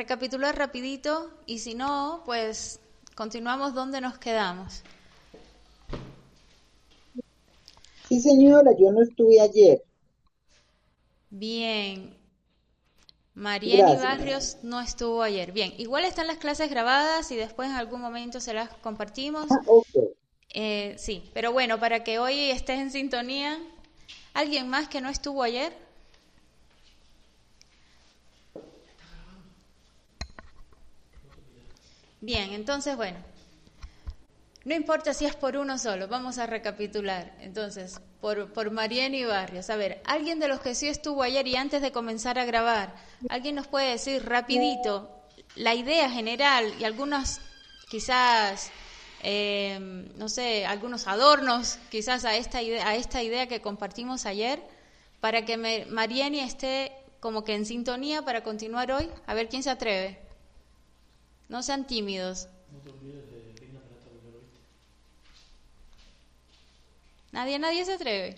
recapitular rapidito y si no, pues continuamos donde nos quedamos. Sí, señora, yo no estuve ayer. Bien, Marieni Gracias. Barrios no estuvo ayer. Bien, igual están las clases grabadas y después en algún momento se las compartimos. Ah, ok. Sí, pero bueno, para que hoy estés en sintonía, ¿alguien más que no estuvo ayer? Bien, entonces bueno, no importa si es por uno solo, vamos a recapitular. Entonces, por Marieni Barrios. A ver, alguien de los que sí estuvo ayer y antes de comenzar a grabar, ¿alguien nos puede decir rapidito la idea general y algunos quizás, no sé, algunos adornos quizás a esta idea que compartimos ayer para que Marieni esté como que en sintonía para continuar hoy? A ver, ¿quién se atreve? No sean tímidos. Nadie se atreve.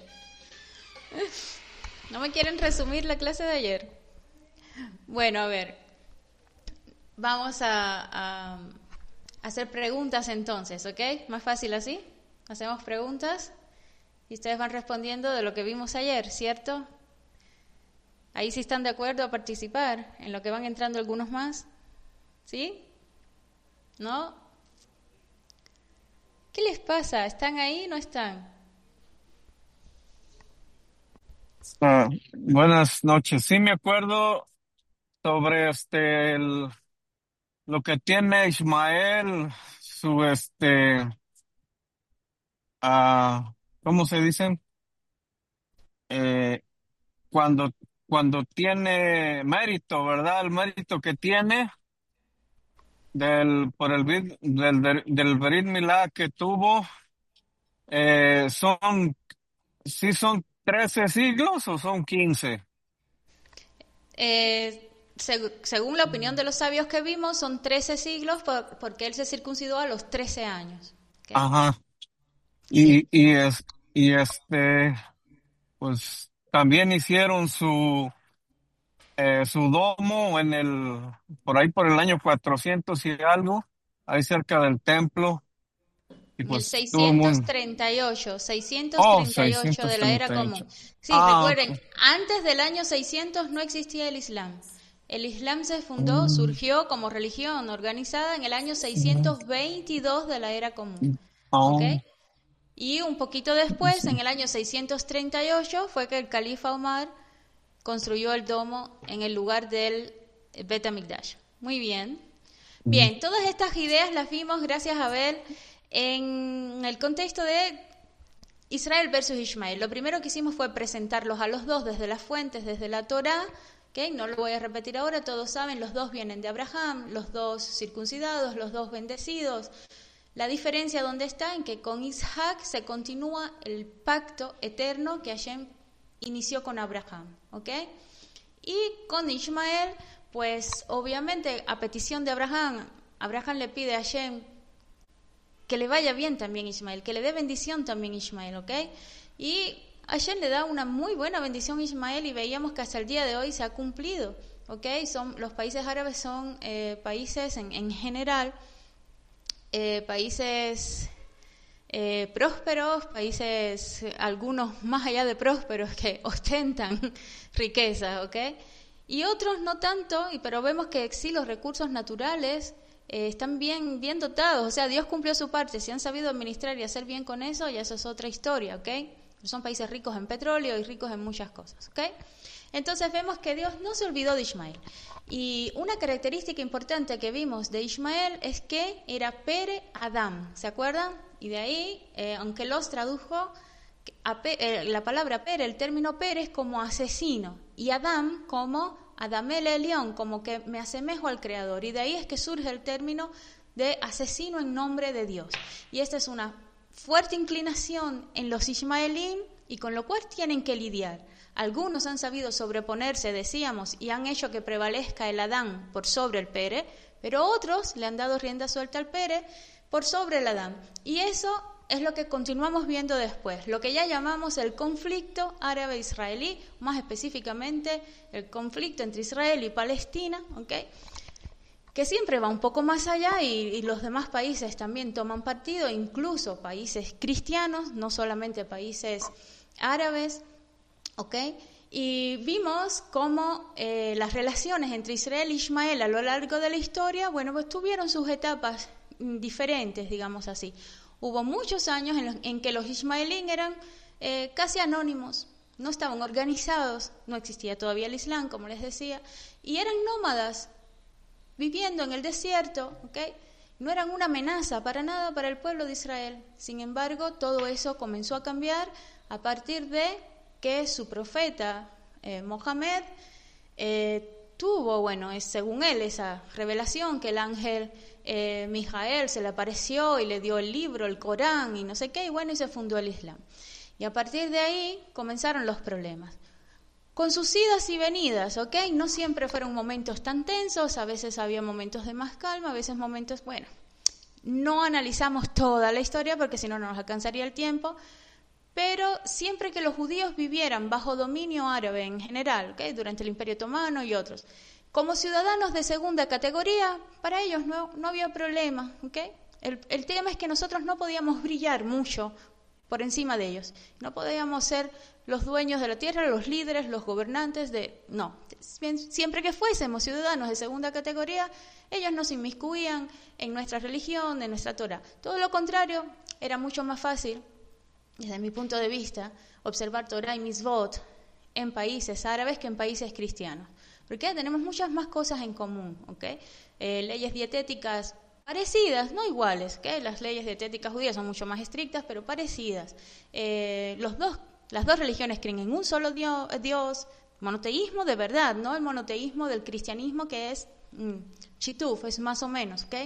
¿No me quieren resumir la clase de ayer? Bueno, a ver, vamos a hacer preguntas entonces, ¿ok? Más fácil así. Hacemos preguntas y ustedes van respondiendo de lo que vimos ayer, ¿cierto? Ahí sí están de acuerdo a participar, en lo que van entrando algunos más. ¿Sí? ¿No? ¿Qué les pasa? ¿Están ahí o no están? Buenas noches. Sí, me acuerdo sobre lo que tiene Ismael, su ¿cómo se dicen? Eh, cuando, cuando tiene mérito, ¿verdad? El mérito que tiene del Brit Milá que tuvo, eh, son, ¿sí son 13 siglos o son 15? Según la opinión de los sabios que vimos, son 13 siglos porque él se circuncidó a los 13 años. ¿Okay? Ajá. Sí. Y pues también hicieron su domo por ahí por el año 400 y algo, ahí cerca del templo, y En el pues estuvo muy, 638, oh, 638 de la era común. 638. Sí, Ah, recuerden, ok. antes del año 600 no existía el Islam. El Islam se fundó, Mm, surgió como religión organizada en el año 622 de la era común. ¿Ok? oh, Y un poquito después, en sí. el año 638, fue que el califa Omar construyó el domo en el lugar del Bet HaMikdash. Muy bien. Mm, Bien, todas estas ideas las vimos, gracias a ver, en el contexto de Israel versus Ismael. Lo primero que hicimos fue presentarlos a los dos desde las fuentes, desde la Torá. ¿Okay? No lo voy a repetir ahora, todos saben, los dos vienen de Abraham, los dos circuncidados, los dos bendecidos. La diferencia dónde está en que con Isaac se continúa el pacto eterno que Hashem inició con Abraham, ¿ok? Y con Ismael, pues obviamente a petición de Abraham, Abraham le pide a Hashem que le vaya bien también Ismael, que le dé bendición también Ismael, ¿ok? Y Hashem le da una muy buena bendición a Ismael y veíamos que hasta el día de hoy se ha cumplido, ¿ok? Los países árabes son países en general, países prósperos, países algunos más allá de prósperos que ostentan riqueza, ¿ok? Y otros no tanto, pero vemos que sí los recursos naturales están bien dotados, o sea, Dios cumplió su parte, si han sabido administrar y hacer bien con eso, ya eso es otra historia, ¿ok? Son países ricos en petróleo y ricos en muchas cosas, ¿ok? Entonces vemos que Dios no se olvidó de Ismael. Y una característica importante que vimos de Ismael es que era Pere Adam, ¿se acuerdan? Y de ahí, aunque los tradujo, la palabra Pere, el término Pere es como asesino, y Adam como Adamel Elión, como que me asemejo al Creador. Y de ahí es que surge el término de asesino en nombre de Dios. Y esta es una fuerte inclinación en los ismaelín y con lo cual tienen que lidiar. Algunos han sabido sobreponerse, decíamos, y han hecho que prevalezca el Adán por sobre el Pere, pero otros le han dado rienda suelta al Pere por sobre el Adán. Y eso es lo que continuamos viendo después, lo que ya llamamos el conflicto árabe-israelí, más específicamente el conflicto entre Israel y Palestina, ¿ok? que siempre va un poco más allá y los demás países también toman partido, incluso países cristianos, no solamente países árabes, ¿ok? Y vimos cómo las relaciones entre Israel y Ismael a lo largo de la historia, bueno, pues tuvieron sus etapas diferentes, digamos así. Hubo muchos años en que los ismaelíes eran casi anónimos, no estaban organizados, no existía todavía el Islam, como les decía, y eran nómadas, viviendo en el desierto, ¿ok? No eran una amenaza para nada para el pueblo de Israel. Sin embargo, todo eso comenzó a cambiar a partir de que su profeta Mohammed tuvo, bueno, es según él esa revelación que el ángel Mijael se le apareció y le dio el libro, el Corán y no sé qué, y bueno, y se fundó el Islam. Y a partir de ahí comenzaron los problemas. Con sus idas y venidas, ¿ok? No siempre fueron momentos tan tensos, a veces había momentos de más calma, a veces momentos, bueno, no analizamos toda la historia porque si no, no nos alcanzaría el tiempo, pero siempre que los judíos vivieran bajo dominio árabe en general, ¿ok? Durante el Imperio Otomano y otros, como ciudadanos de segunda categoría, para ellos no había problema, ¿ok? El tema es que nosotros no podíamos brillar mucho por encima de ellos. No podíamos ser los dueños de la tierra, los líderes, los gobernantes no. Siempre que fuésemos ciudadanos de segunda categoría, ellos no se inmiscuían en nuestra religión, en nuestra Torá. Todo lo contrario, era mucho más fácil, desde mi punto de vista, observar Torá y Mitzvot en países árabes que en países cristianos. Porque tenemos muchas más cosas en común, ¿ok? Leyes dietéticas parecidas, no iguales, ¿okay? Las leyes dietéticas judías son mucho más estrictas, pero parecidas. Las dos religiones creen en un solo Dios, monoteísmo de verdad, no el monoteísmo del cristianismo que es chituf, es más o menos, ¿ok?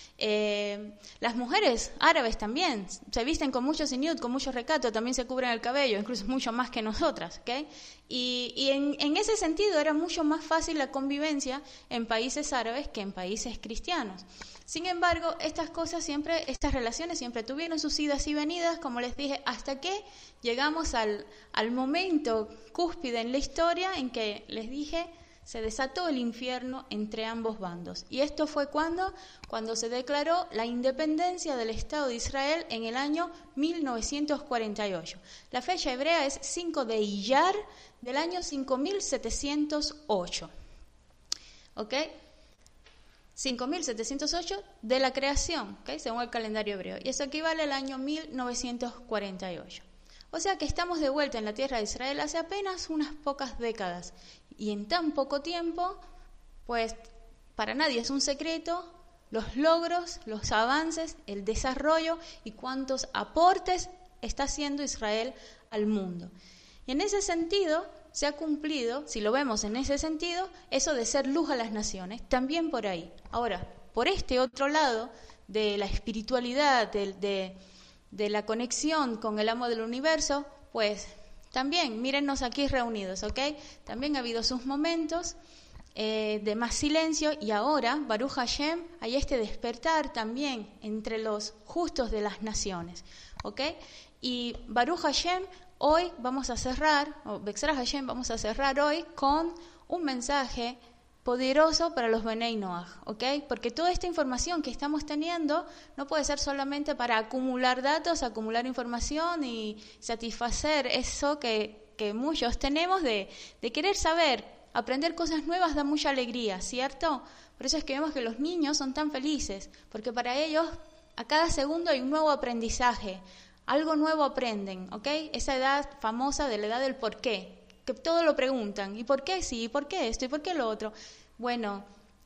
Las mujeres árabes también se visten con mucho siniut, con mucho recato, también se cubren el cabello, incluso mucho más que nosotras, ¿ok? Y en ese sentido era mucho más fácil la convivencia en países árabes que en países cristianos. Sin embargo, estas relaciones siempre tuvieron sus idas y venidas, como les dije, hasta que llegamos al momento cúspide en la historia en que les dije se desató el infierno entre ambos bandos. Y esto fue cuando se declaró la independencia del Estado de Israel en el año 1948. La fecha hebrea es 5 de Iyar del año 5708. ¿Ok? 5708 de la creación, ¿okay? Según el calendario hebreo. Y eso equivale al año 1948. O sea que estamos de vuelta en la tierra de Israel hace apenas unas pocas décadas. Y en tan poco tiempo, pues para nadie es un secreto los logros, los avances, el desarrollo y cuántos aportes está haciendo Israel al mundo. Y en ese sentido se ha cumplido, si lo vemos en ese sentido, eso de ser luz a las naciones, también por ahí. Ahora, por este otro lado de la espiritualidad, de la conexión con el amo del universo, pues también, mírennos aquí reunidos, ¿ok? También ha habido sus momentos de más silencio y ahora, Baruch Hashem, hay este despertar también entre los justos de las naciones, ¿ok? Y Baruch Hashem, hoy vamos a cerrar, o Bexra Hashem, vamos a cerrar hoy con un mensaje poderoso para los Benei Noach, ¿ok? Porque toda esta información que estamos teniendo no puede ser solamente para acumular datos, acumular información y satisfacer eso que muchos tenemos de querer saber, aprender cosas nuevas da mucha alegría, ¿cierto? Por eso es que vemos que los niños son tan felices, porque para ellos a cada segundo hay un nuevo aprendizaje, algo nuevo aprenden, ¿ok? Esa edad famosa de la edad del por qué, que todo lo preguntan, ¿y por qué sí? ¿Y por qué esto? ¿Y por qué lo otro? Bueno,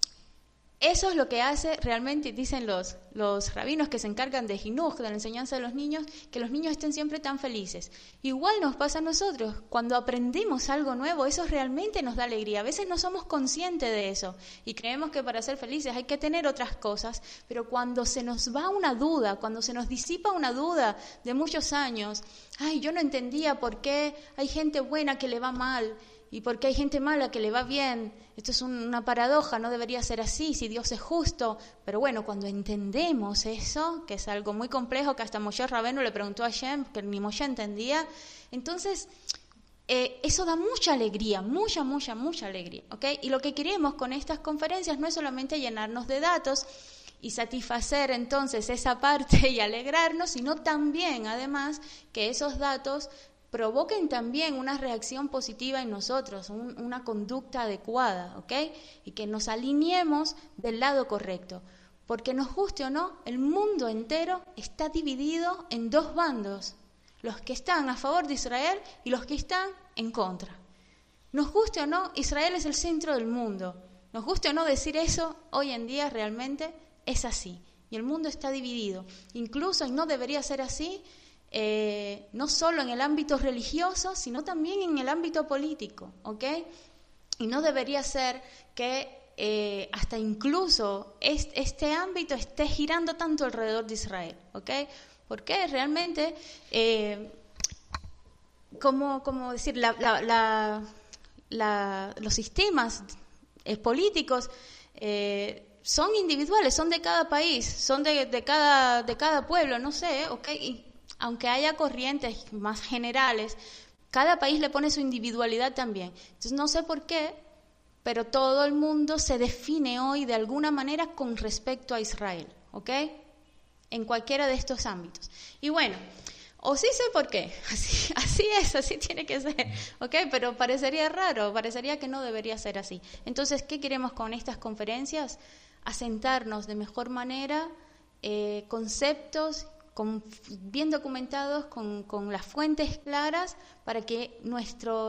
eso es lo que hace realmente, dicen los rabinos que se encargan de Jinuj, de la enseñanza de los niños, que los niños estén siempre tan felices. Igual nos pasa a nosotros, cuando aprendemos algo nuevo, eso realmente nos da alegría. A veces no somos conscientes de eso y creemos que para ser felices hay que tener otras cosas, pero cuando se nos va una duda, cuando se nos disipa una duda de muchos años, ay, yo no entendía por qué hay gente buena que le va mal, ¿y por qué hay gente mala que le va bien? Esto es una paradoja, no debería ser así, si Dios es justo. Pero bueno, cuando entendemos eso, que es algo muy complejo, que hasta Moshe Rabenu le preguntó a Hashem, que ni Moshe entendía, entonces eso da mucha alegría, mucha alegría, ¿ok? Y lo que queremos con estas conferencias no es solamente llenarnos de datos y satisfacer entonces esa parte y alegrarnos, sino también, además, que esos datos provoquen también una reacción positiva en nosotros, una conducta adecuada, ¿ok? Y que nos alineemos del lado correcto. Porque nos guste o no, el mundo entero está dividido en dos bandos. Los que están a favor de Israel y los que están en contra. Nos guste o no, Israel es el centro del mundo. Nos guste o no decir eso, hoy en día realmente es así. Y el mundo está dividido. Incluso, y no debería ser así, no solo en el ámbito religioso, sino también en el ámbito político, ¿ok? Y no debería ser que hasta incluso este ámbito esté girando tanto alrededor de Israel, ¿ok? Porque realmente, como decir, los sistemas políticos son individuales, son de cada país, son de cada pueblo, no sé, ¿ok? Y aunque haya corrientes más generales, cada país le pone su individualidad también. Entonces no sé por qué, pero todo el mundo se define hoy de alguna manera con respecto a Israel, ¿ok? En cualquiera de estos ámbitos. Y bueno, o sí sé por qué, así es, así tiene que ser, ¿ok? Pero parecería raro, parecería que no debería ser así. Entonces, ¿qué queremos con estas conferencias? Asentarnos de mejor manera, conceptos bien documentados, con las fuentes claras, para que nuestro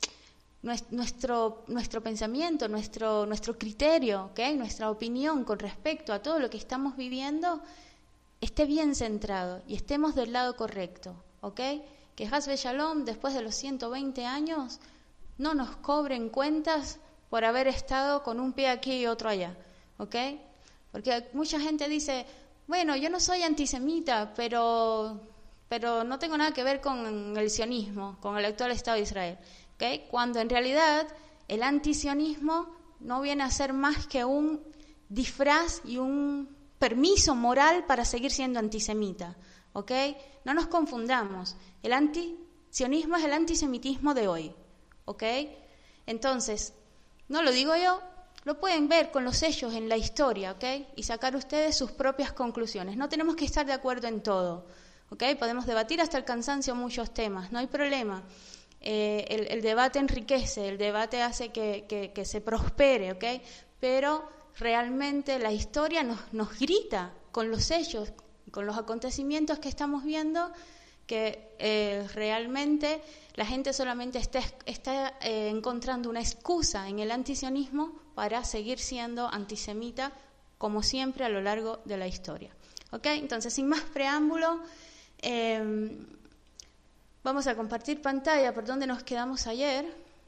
pensamiento, nuestro criterio, ¿okay? Nuestra opinión con respecto a todo lo que estamos viviendo esté bien centrado y estemos del lado correcto, ¿ok? Que Haz Shalom, después de los 120 años, no nos cobren cuentas por haber estado con un pie aquí y otro allá, ¿ok? Porque mucha gente dice, bueno, yo no soy antisemita, pero no tengo nada que ver con el sionismo, con el actual Estado de Israel, ¿ok? Cuando en realidad el antisionismo no viene a ser más que un disfraz y un permiso moral para seguir siendo antisemita, ¿ok? No nos confundamos. El antisionismo es el antisemitismo de hoy, ¿ok? Entonces, no lo digo yo, lo pueden ver con los hechos en la historia, ¿ok? Y sacar ustedes sus propias conclusiones. No tenemos que estar de acuerdo en todo, ¿ok? Podemos debatir hasta el cansancio muchos temas, no hay problema. El debate enriquece, el debate hace que se prospere, ¿ok? Pero realmente la historia nos grita con los hechos, con los acontecimientos que estamos viendo, que realmente la gente solamente está encontrando una excusa en el antisionismo para seguir siendo antisemita, como siempre a lo largo de la historia. ¿Ok? Entonces, sin más preámbulo, vamos a compartir pantalla por donde nos quedamos ayer.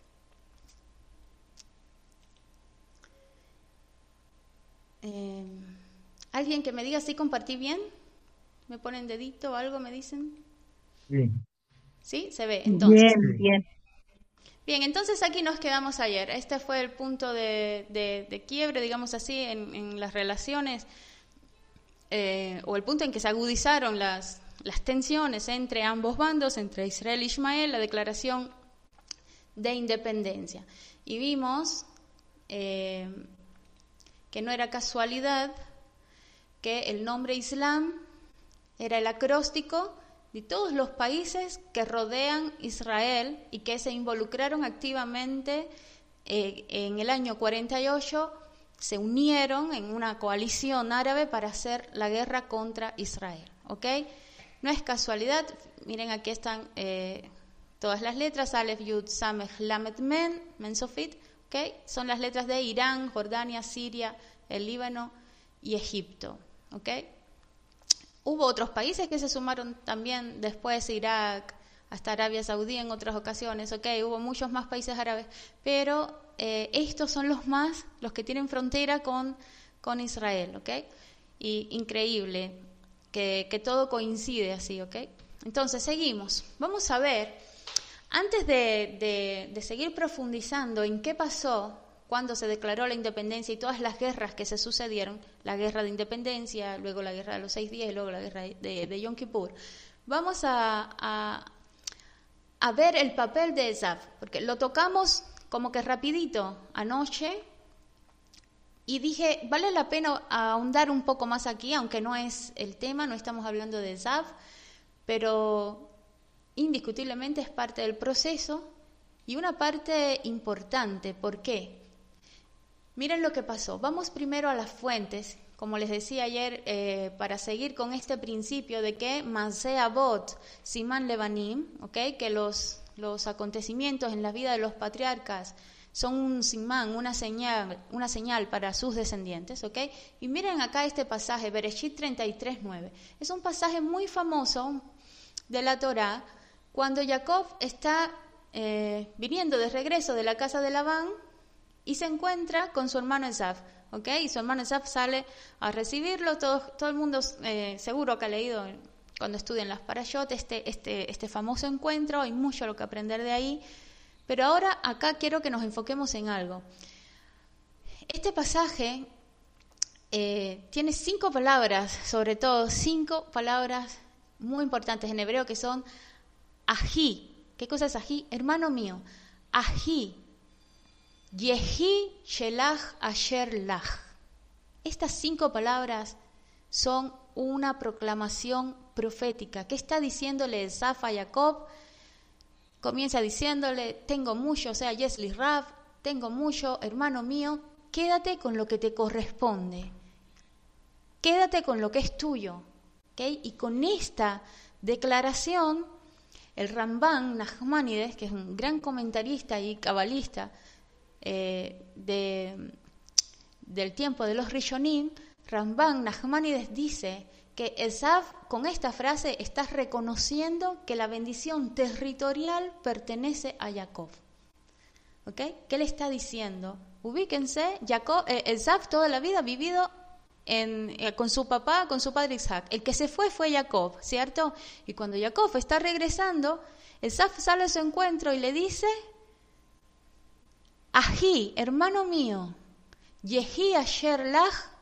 ¿Alguien que me diga si compartí bien? ¿Me ponen dedito o algo, me dicen? Bien. ¿Sí? ¿Se ve? Entonces. Bien. Bien, entonces aquí nos quedamos ayer. Este fue el punto de quiebre, digamos así, en las relaciones, o el punto en que se agudizaron las tensiones entre ambos bandos, entre Israel y Ishmael, la declaración de independencia. Y vimos que no era casualidad que el nombre Islam era el acróstico de todos los países que rodean Israel y que se involucraron activamente en el año 48, se unieron en una coalición árabe para hacer la guerra contra Israel, ¿ok? No es casualidad, miren aquí están todas las letras, Aleph, Yud, Samech, Lamed, Men Sofit, ¿ok? Son las letras de Irán, Jordania, Siria, el Líbano y Egipto, ¿ok? Hubo otros países que se sumaron también después, Irak, hasta Arabia Saudí en otras ocasiones, ¿ok? Hubo muchos más países árabes, pero estos son los que tienen frontera con Israel, ¿ok? Y increíble que todo coincide así, ¿ok? Entonces, seguimos. Vamos a ver, antes de seguir profundizando en qué pasó cuando se declaró la independencia y todas las guerras que se sucedieron, la guerra de independencia, luego la guerra de los 6 días y luego la guerra de Yom Kippur, vamos a a ver el papel de Esav, porque lo tocamos como que rapidito anoche y dije, vale la pena ahondar un poco más aquí, aunque no es el tema, no estamos hablando de Esav, pero indiscutiblemente es parte del proceso y una parte importante. ¿Por qué? Miren lo que pasó. Vamos primero a las fuentes, como les decía ayer, para seguir con este principio de que Maseh Avot, Siman Levanim, ¿okay? Que los acontecimientos en la vida de los patriarcas son un simán, una señal para sus descendientes, ¿ok? Y miren acá este pasaje, Bereshit 33:9. Es un pasaje muy famoso de la Torá, cuando Jacob está viniendo de regreso de la casa de Labán y se encuentra con su hermano Esav, ¿ok? Y su hermano Esav sale a recibirlo. Todo el mundo seguro que ha leído cuando estudian las parashot este famoso encuentro. Hay mucho lo que aprender de ahí. Pero ahora acá quiero que nos enfoquemos en algo. Este pasaje tiene 5 palabras, sobre todo 5 palabras muy importantes en hebreo que son ají. ¿Qué cosa es ají? Hermano mío, ají, yehi shelach asher lach. Estas 5 palabras son una proclamación profética. ¿Qué está diciéndole Esav a Jacob? Comienza diciéndole, tengo mucho, o sea, Yesli Rav, tengo mucho, hermano mío, quédate con lo que te corresponde, quédate con lo que es tuyo, ¿okay? Y con esta declaración, el Rambam Nachmanides, que es un gran comentarista y cabalista del tiempo de los Rishonim, Rambam Nachmanides dice que Esav con esta frase está reconociendo que la bendición territorial pertenece a Jacob. ¿Ok? ¿Qué le está diciendo? Ubíquense, Esav toda la vida ha vivido con su papá, con su padre Isaac. El que se fue Jacob, ¿cierto? Y cuando Jacob está regresando, Esav sale a su encuentro y le dice, Ají, hermano mío, Yehi asher lach,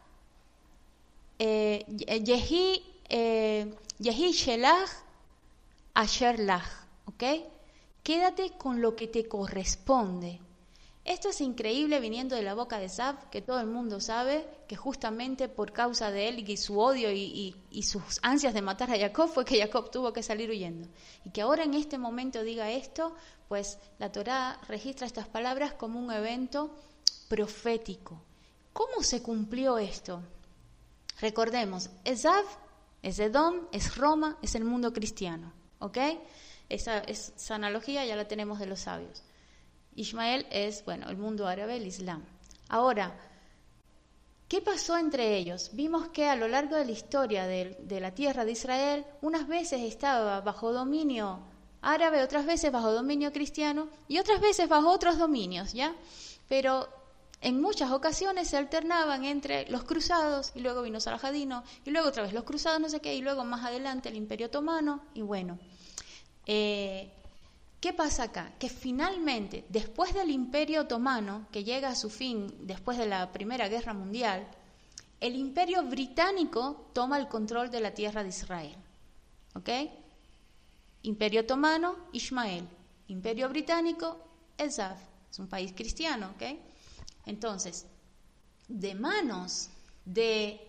Yehi shelach asher lach, ¿ok? Quédate con lo que te corresponde. Esto es increíble viniendo de la boca de Esav, que todo el mundo sabe que justamente por causa de él y su odio y sus ansias de matar a Jacob fue que Jacob tuvo que salir huyendo. Y que ahora en este momento diga esto, pues la Torá registra estas palabras como un evento profético. ¿Cómo se cumplió esto? Recordemos, Esav es Edom, es Roma, es el mundo cristiano, ¿ok? Esa analogía ya la tenemos de los sabios. Ismael es, el mundo árabe, el Islam. Ahora, ¿qué pasó entre ellos? Vimos que a lo largo de la historia de la tierra de Israel, unas veces estaba bajo dominio árabe, otras veces bajo dominio cristiano y otras veces bajo otros dominios, ¿ya? Pero en muchas ocasiones se alternaban entre los cruzados y luego vino Salahadino y luego otra vez los cruzados no sé qué y luego más adelante el Imperio Otomano y ¿qué pasa acá? Que finalmente, después del Imperio Otomano, que llega a su fin después de la Primera Guerra Mundial, el Imperio Británico toma el control de la tierra de Israel. ¿Ok? Imperio Otomano, Ismael. Imperio Británico, Esav. Es un país cristiano, ¿ok? Entonces, de manos de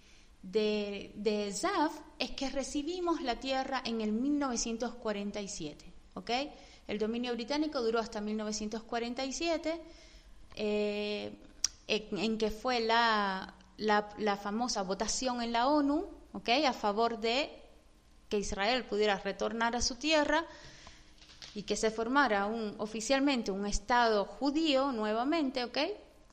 Esav es que recibimos la tierra en el 1947, ¿ok? El dominio británico duró hasta 1947, en que fue la famosa votación en la ONU, ¿ok? A favor de que Israel pudiera retornar a su tierra y que se formara oficialmente un Estado judío nuevamente, ¿ok?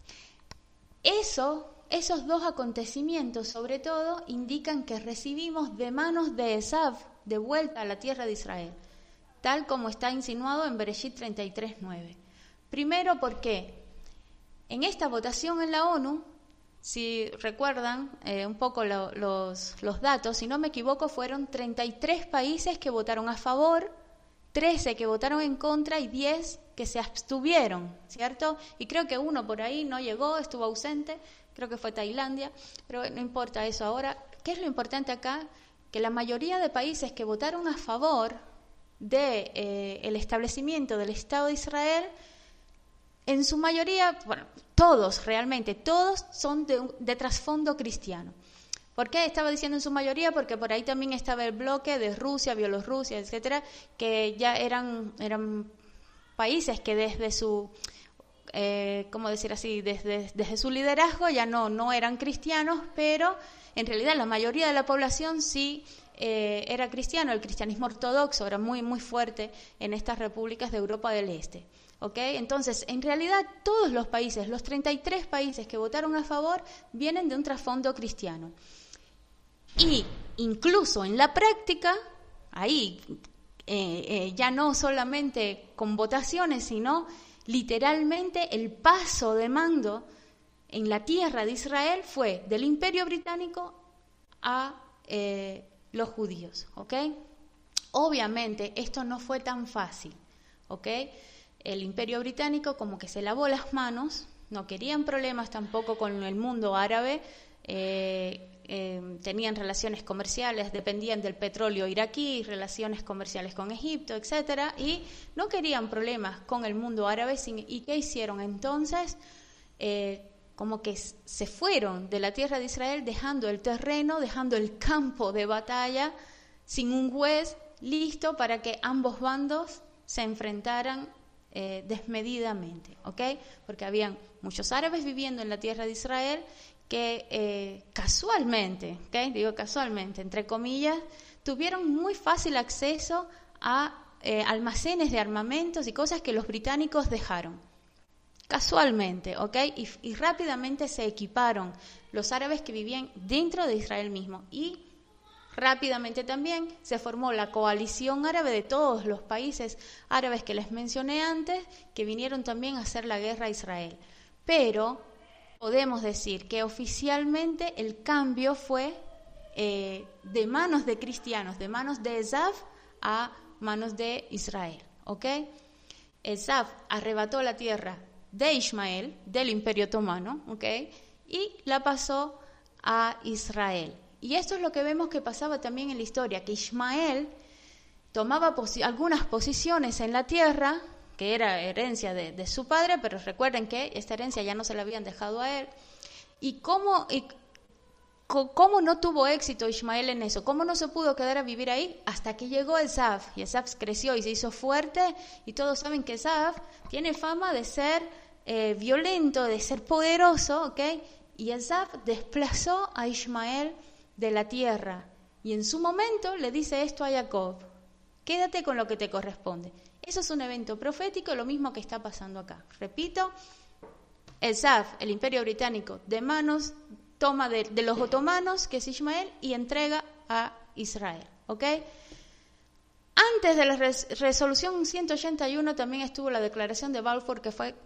Esos 2 acontecimientos, sobre todo, indican que recibimos de manos de Esav de vuelta a la tierra de Israel, tal como está insinuado en Bereshit 33:9. Primero, porque en esta votación en la ONU, si recuerdan un poco los datos, si no me equivoco, fueron 33 países que votaron a favor, 13 que votaron en contra y 10 que se abstuvieron, ¿cierto? Y creo que uno por ahí no llegó, estuvo ausente, creo que fue Tailandia, pero no importa eso ahora. ¿Qué es lo importante acá? Que la mayoría de países que votaron a favor de el establecimiento del Estado de Israel, en su mayoría, bueno, todos realmente, todos son de trasfondo cristiano. ¿Por qué estaba diciendo en su mayoría? Porque por ahí también estaba el bloque de Rusia, Bielorrusia, etcétera, que ya eran países que desde su, ¿cómo decir así? Desde su liderazgo ya no eran cristianos, pero en realidad la mayoría de la población sí era cristiano. El cristianismo ortodoxo era muy, muy fuerte en estas repúblicas de Europa del Este. ¿Okay? Entonces, en realidad todos los países, los 33 países que votaron a favor, vienen de un trasfondo cristiano. Y incluso en la práctica, ahí ya no solamente con votaciones, sino literalmente el paso de mando en la tierra de Israel fue del Imperio Británico a los judíos. ¿Okay? Obviamente esto no fue tan fácil. ¿Okay? El Imperio Británico como que se lavó las manos, no querían problemas tampoco con el mundo árabe, tenían relaciones comerciales, dependían del petróleo iraquí, relaciones comerciales con Egipto, etcétera, y no querían problemas con el mundo árabe. ¿Y qué hicieron entonces? Como que se fueron de la tierra de Israel dejando el terreno, dejando el campo de batalla sin un juez listo para que ambos bandos se enfrentaran desmedidamente, ¿ok? Porque habían muchos árabes viviendo en la tierra de Israel que casualmente, ¿ok? Digo casualmente, entre comillas, tuvieron muy fácil acceso a almacenes de armamentos y cosas que los británicos dejaron. Casualmente, ¿ok? Y rápidamente se equiparon los árabes que vivían dentro de Israel mismo. Y rápidamente también se formó la coalición árabe de todos los países árabes que les mencioné antes, que vinieron también a hacer la guerra a Israel. Pero podemos decir que oficialmente el cambio fue de manos de cristianos, de manos de Esav a manos de Israel. ¿Ok? Esav arrebató la tierra de Ismael, del Imperio Otomano, ¿ok? Y la pasó a Israel. Y esto es lo que vemos que pasaba también en la historia, que Ismael tomaba algunas posiciones en la tierra, que era herencia de su padre, pero recuerden que esta herencia ya no se la habían dejado a él. ¿Y cómo no tuvo éxito Ismael en eso? ¿Cómo no se pudo quedar a vivir ahí? Hasta que llegó Esav, y Esav creció y se hizo fuerte, y todos saben que Esav tiene fama de ser violento, de ser poderoso, ¿ok? Y Esav desplazó a Ismael de la tierra, y en su momento le dice esto a Jacob: quédate con lo que te corresponde. Eso es un evento profético, lo mismo que está pasando acá. Repito, Esav, el Imperio Británico, de manos, toma de los otomanos, que es Ismael, y entrega a Israel, ¿ok? Antes de la resolución 181 también estuvo la declaración de Balfour, que fue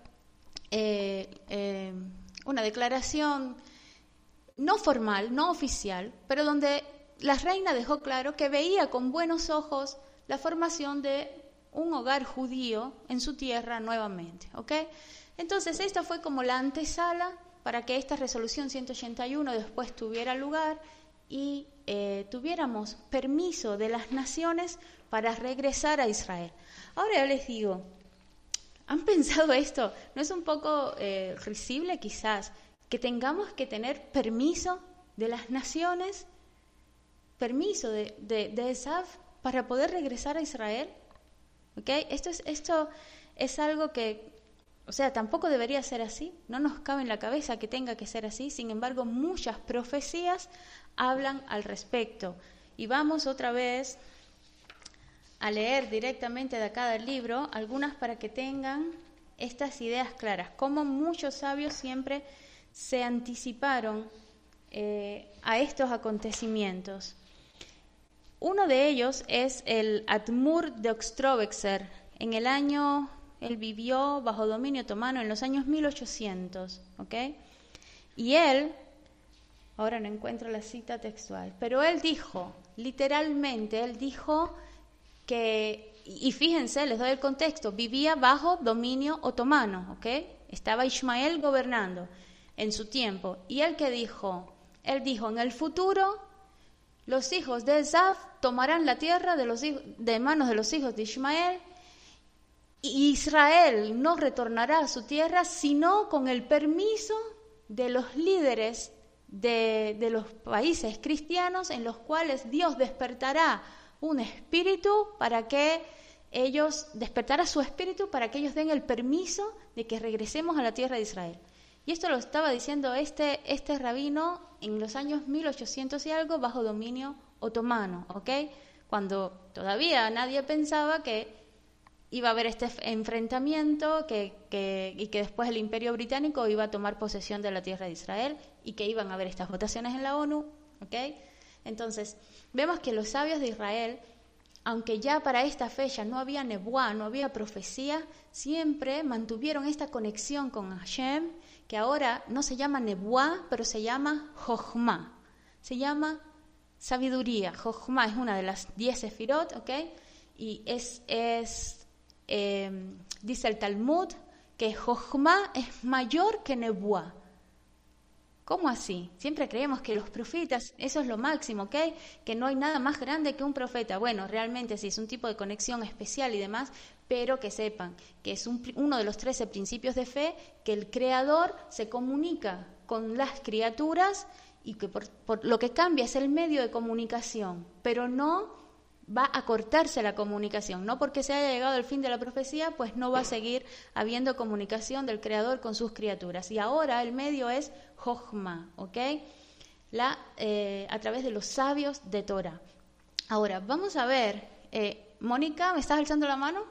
una declaración no formal, no oficial, pero donde la reina dejó claro que veía con buenos ojos la formación de un hogar judío en su tierra nuevamente, ¿ok? Entonces esta fue como la antesala para que esta resolución 181 después tuviera lugar y tuviéramos permiso de las naciones para regresar a Israel. Ahora yo les digo, ¿han pensado esto? ¿No es un poco risible quizás que tengamos que tener permiso de las naciones, permiso de Esav para poder regresar a Israel? ¿Okay? Esto es algo que, o sea, tampoco debería ser así, no nos cabe en la cabeza que tenga que ser así. Sin embargo, muchas profecías hablan al respecto. Y vamos otra vez a leer directamente de acá del libro, algunas para que tengan estas ideas claras, cómo muchos sabios siempre se anticiparon a estos acontecimientos. Uno de ellos es el Admur de Ostrovexer. Él vivió bajo dominio otomano en los años 1800, ¿ok? Y ahora no encuentro la cita textual, pero él dijo, literalmente, que, y fíjense, les doy el contexto, vivía bajo dominio otomano, ¿ok? Estaba Ismael gobernando en su tiempo. ¿Y él qué dijo? Él dijo, en el futuro los hijos de Esaf tomarán la tierra de manos de los hijos de Ismael, y Israel no retornará a su tierra sino con el permiso de los líderes de los países cristianos, en los cuales Dios despertará un espíritu para que despertará su espíritu para que ellos den el permiso de que regresemos a la tierra de Israel. Y esto lo estaba diciendo este rabino en los años 1800 y algo, bajo dominio otomano, ¿ok? Cuando todavía nadie pensaba que iba a haber este enfrentamiento y que después el Imperio Británico iba a tomar posesión de la tierra de Israel y que iban a haber estas votaciones en la ONU, ¿ok? Entonces, vemos que los sabios de Israel, aunque ya para esta fecha no había nebuá, no había profecía, siempre mantuvieron esta conexión con Hashem, que ahora no se llama nebuá, pero se llama jochma, se llama sabiduría. Jochma es una de las 10 sefirot, ¿ok? Y dice el Talmud que jochma es mayor que nebuá. ¿Cómo así? Siempre creemos que los profetas, eso es lo máximo, ¿ok? Que no hay nada más grande que un profeta. Bueno, realmente sí, es un tipo de conexión especial y demás, pero que sepan que es uno de los 13 principios de fe, que el Creador se comunica con las criaturas y que por lo que cambia es el medio de comunicación, pero no va a cortarse la comunicación, no porque se haya llegado el fin de la profecía, pues no va a seguir habiendo comunicación del Creador con sus criaturas. Y ahora el medio es Jochma, ¿ok? A través de los sabios de Torah. Ahora, vamos a ver, Mónica, ¿me estás alzando la mano?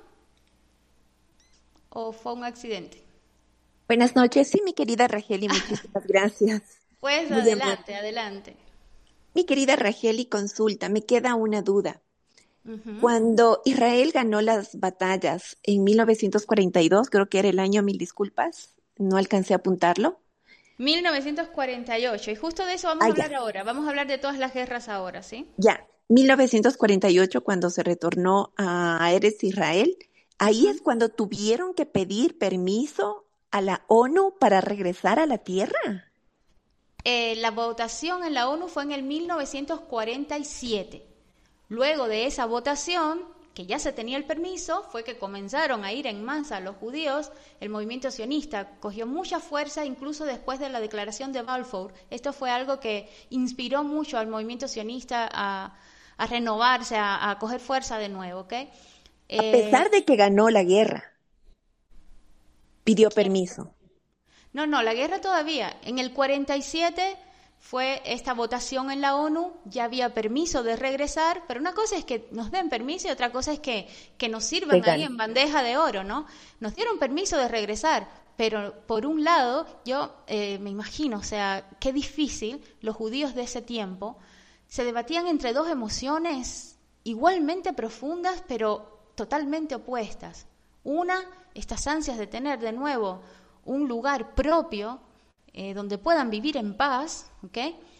¿O fue un accidente? Buenas noches, sí, mi querida Rageli, muchísimas gracias. Pues Muy adelante, adelante. Mi querida Rageli, consulta, me queda una duda. Uh-huh. Cuando Israel ganó las batallas en 1942, creo que era el año, mil disculpas, no alcancé a apuntarlo. 1948, y justo de eso vamos a hablar ahora, vamos a hablar de todas las guerras ahora, ¿sí? Ya, 1948, cuando se retornó a Eretz Israel, ahí es cuando tuvieron que pedir permiso a la ONU para regresar a la tierra. La votación en la ONU fue en el 1947. Luego de esa votación, que ya se tenía el permiso, fue que comenzaron a ir en masa los judíos. El movimiento sionista cogió mucha fuerza, incluso después de la declaración de Balfour. Esto fue algo que inspiró mucho al movimiento sionista a renovarse, a coger fuerza de nuevo, ¿ok? A pesar de que ganó la guerra, pidió permiso. No, la guerra todavía. En el 47 fue esta votación en la ONU, ya había permiso de regresar, pero una cosa es que nos den permiso y otra cosa es que nos sirvan ahí en bandeja de oro, ¿no? Nos dieron permiso de regresar, pero por un lado, yo me imagino, o sea, qué difícil, los judíos de ese tiempo se debatían entre dos emociones igualmente profundas, pero totalmente opuestas. Una, estas ansias de tener de nuevo un lugar propio, donde puedan vivir en paz, ¿ok?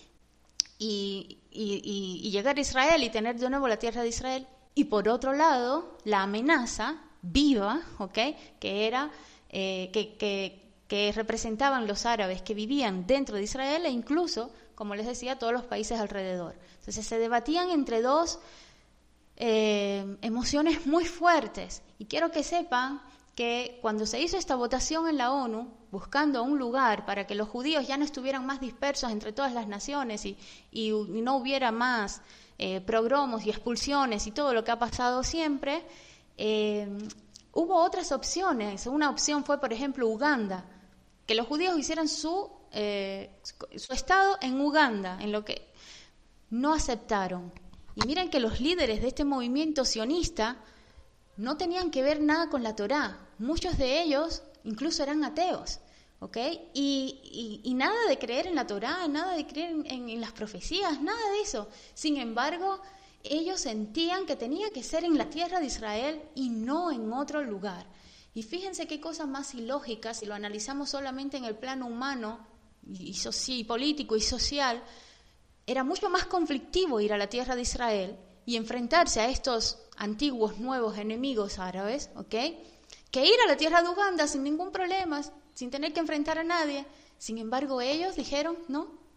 Y llegar a Israel y tener de nuevo la tierra de Israel. Y por otro lado, la amenaza viva, ¿ok? Que era que representaban los árabes que vivían dentro de Israel e incluso, como les decía, todos los países alrededor. Entonces se debatían entre dos emociones muy fuertes. Y quiero que sepan que cuando se hizo esta votación en la ONU, buscando un lugar para que los judíos ya no estuvieran más dispersos entre todas las naciones y no hubiera más progromos y expulsiones y todo lo que ha pasado siempre, hubo otras opciones. Una opción fue, por ejemplo, Uganda, que los judíos hicieran su estado en Uganda, en lo que no aceptaron. Y miren que los líderes de este movimiento sionista no tenían que ver nada con la Torá. Muchos de ellos incluso eran ateos, ¿ok? Y nada de creer en la Torá, nada de creer en las profecías, nada de eso. Sin embargo, ellos sentían que tenía que ser en la tierra de Israel y no en otro lugar. Y fíjense qué cosa más ilógica, si lo analizamos solamente en el plano humano y político y social, era mucho más conflictivo ir a la tierra de Israel y enfrentarse a estos antiguos nuevos enemigos árabes, ¿ok?, que ir a la tierra de Uganda sin ningún problema, sin tener que enfrentar a nadie. Sin embargo, ellos dijeron, no,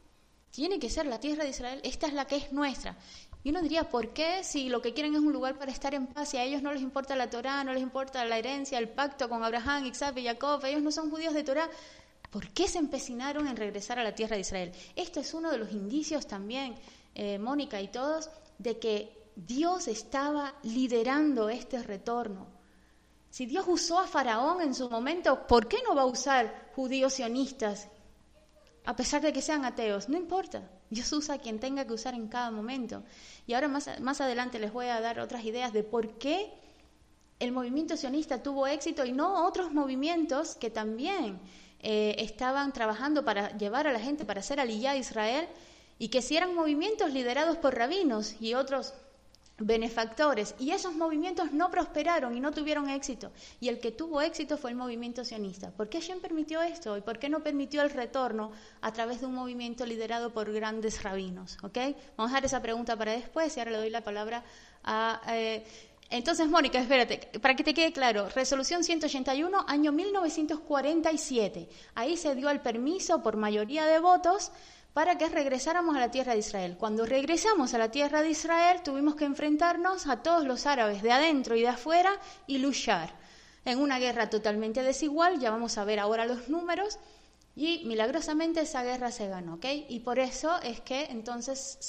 Tiene que ser la tierra de Israel, esta es la que es nuestra. Y uno diría, ¿por qué? Si lo que quieren es un lugar para estar en paz y a ellos no les importa la Torá, no les importa la herencia, el pacto con Abraham, Isaac y Jacob, ellos no son judíos de Torá, ¿por qué se empecinaron en regresar a la tierra de Israel? Este es uno de los indicios también, Mónica y todos, de que Dios estaba liderando este retorno. Si Dios usó a Faraón en su momento, ¿por qué no va a usar judíos sionistas? A pesar de que sean ateos, no importa. Dios usa a quien tenga que usar en cada momento. Y ahora más adelante les voy a dar otras ideas de por qué el movimiento sionista tuvo éxito y no otros movimientos que también estaban trabajando para llevar a la gente para hacer aliyá a Israel, y que si eran movimientos liderados por rabinos y otros benefactores, y esos movimientos no prosperaron y no tuvieron éxito, y el que tuvo éxito fue el movimiento sionista. ¿Por qué Hashem permitió esto? ¿Y por qué no permitió el retorno a través de un movimiento liderado por grandes rabinos? ¿Okay? Vamos a dejar esa pregunta para después y ahora le doy la palabra a... Entonces, Mónica, espérate, para que te quede claro, Resolución 181, año 1947, ahí se dio el permiso por mayoría de votos para que regresáramos a la tierra de Israel. Cuando regresamos a la tierra de Israel, tuvimos que enfrentarnos a todos los árabes de adentro y de afuera y luchar en una guerra totalmente desigual. Ya vamos a ver ahora los números, y milagrosamente esa guerra se ganó, ¿ok? Y por eso es que entonces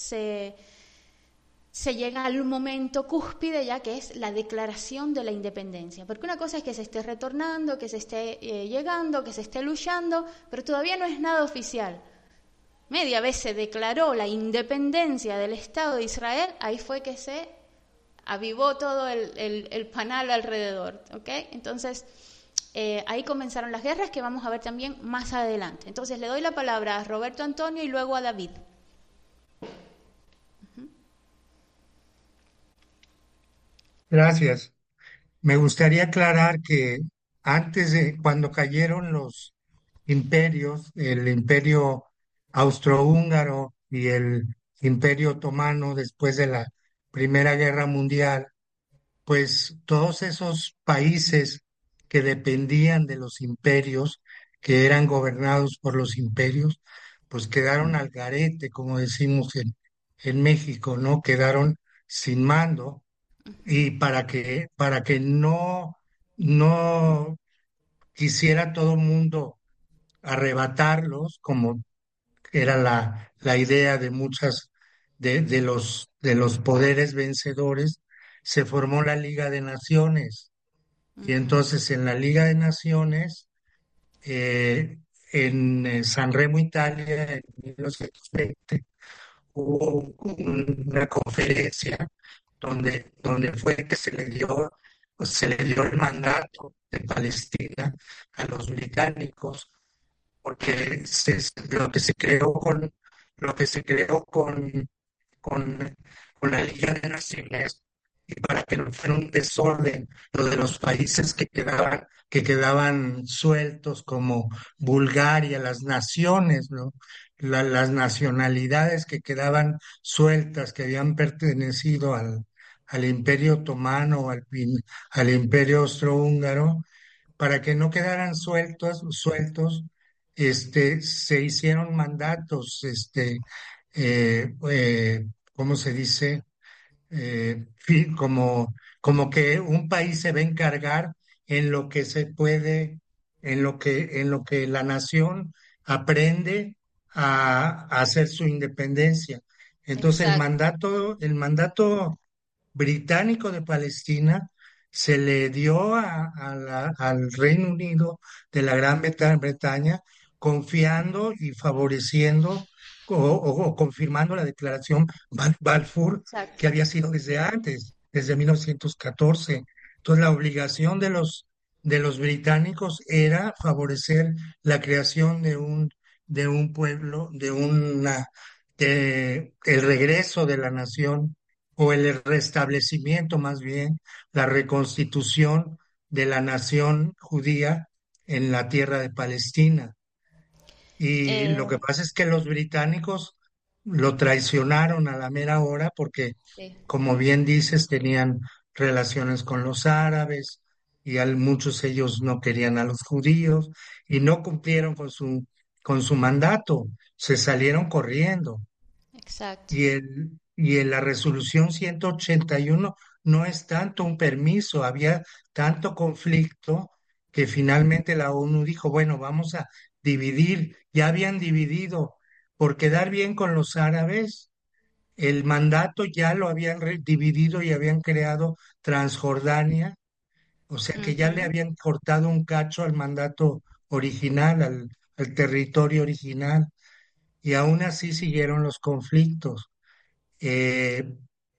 se llega al momento cúspide ya, que es la declaración de la independencia. Porque una cosa es que se esté retornando, que se esté llegando, que se esté luchando, pero todavía no es nada oficial. Media vez se declaró la independencia del Estado de Israel, ahí fue que se avivó todo el panal alrededor, ¿ok? Entonces, ahí comenzaron las guerras, que vamos a ver también más adelante. Entonces, le doy la palabra a Roberto Antonio y luego a David. Gracias. Me gustaría aclarar que antes de cuando cayeron los imperios, el imperio austrohúngaro y el imperio otomano después de la Primera Guerra Mundial, pues todos esos países que dependían de los imperios, que eran gobernados por los imperios, pues quedaron al garete, como decimos en México, ¿no? Quedaron sin mando, y para que no quisiera todo el mundo arrebatarlos, como era la idea de muchas de los poderes vencedores, se formó la Liga de Naciones. Y entonces en la Liga de Naciones, en San Remo, Italia, en 1920, hubo una conferencia donde fue que se le dio el mandato de Palestina a los británicos, porque lo que se creó con la Liga de Naciones, y para que no fuera un desorden, lo de los países que quedaban sueltos, como Bulgaria, las naciones, ¿no? Las nacionalidades que quedaban sueltas, que habían pertenecido al Imperio Otomano o al Imperio Austrohúngaro, para que no quedaran sueltos, se hicieron mandatos, ¿cómo se dice? Como que un país se va a encargar en lo que se puede, en lo que la nación aprende a hacer su independencia. Entonces Exacto. el mandato británico de Palestina se le dio al Reino Unido de la Gran Bretaña, confiando y favoreciendo o confirmando la declaración Balfour, Exacto. que había sido desde antes, desde 1914. Entonces, la obligación de los británicos era favorecer la creación de un pueblo, el regreso de la nación, o el restablecimiento, más bien, la reconstitución de la nación judía en la tierra de Palestina. Y lo Eh, que pasa es que los británicos lo traicionaron a la mera hora, porque, sí. como bien dices, tenían relaciones con los árabes, y muchos ellos no querían a los judíos y no cumplieron con su mandato, se salieron corriendo. Exacto. Y en la resolución 181 no es tanto un permiso, había tanto conflicto que finalmente la ONU dijo, bueno, vamos a dividir, ya habían dividido por quedar bien con los árabes, el mandato ya lo habían dividido y habían creado Transjordania, o sea que ya le Ujú. habían cortado un cacho al mandato original, al territorio original, y aún así siguieron los conflictos. Eh,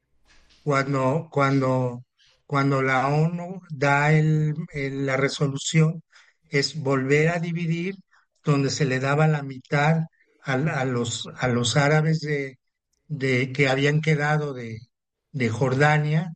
cuando la ONU da la resolución, es volver a dividir donde se le daba la mitad a los árabes que habían quedado de Jordania,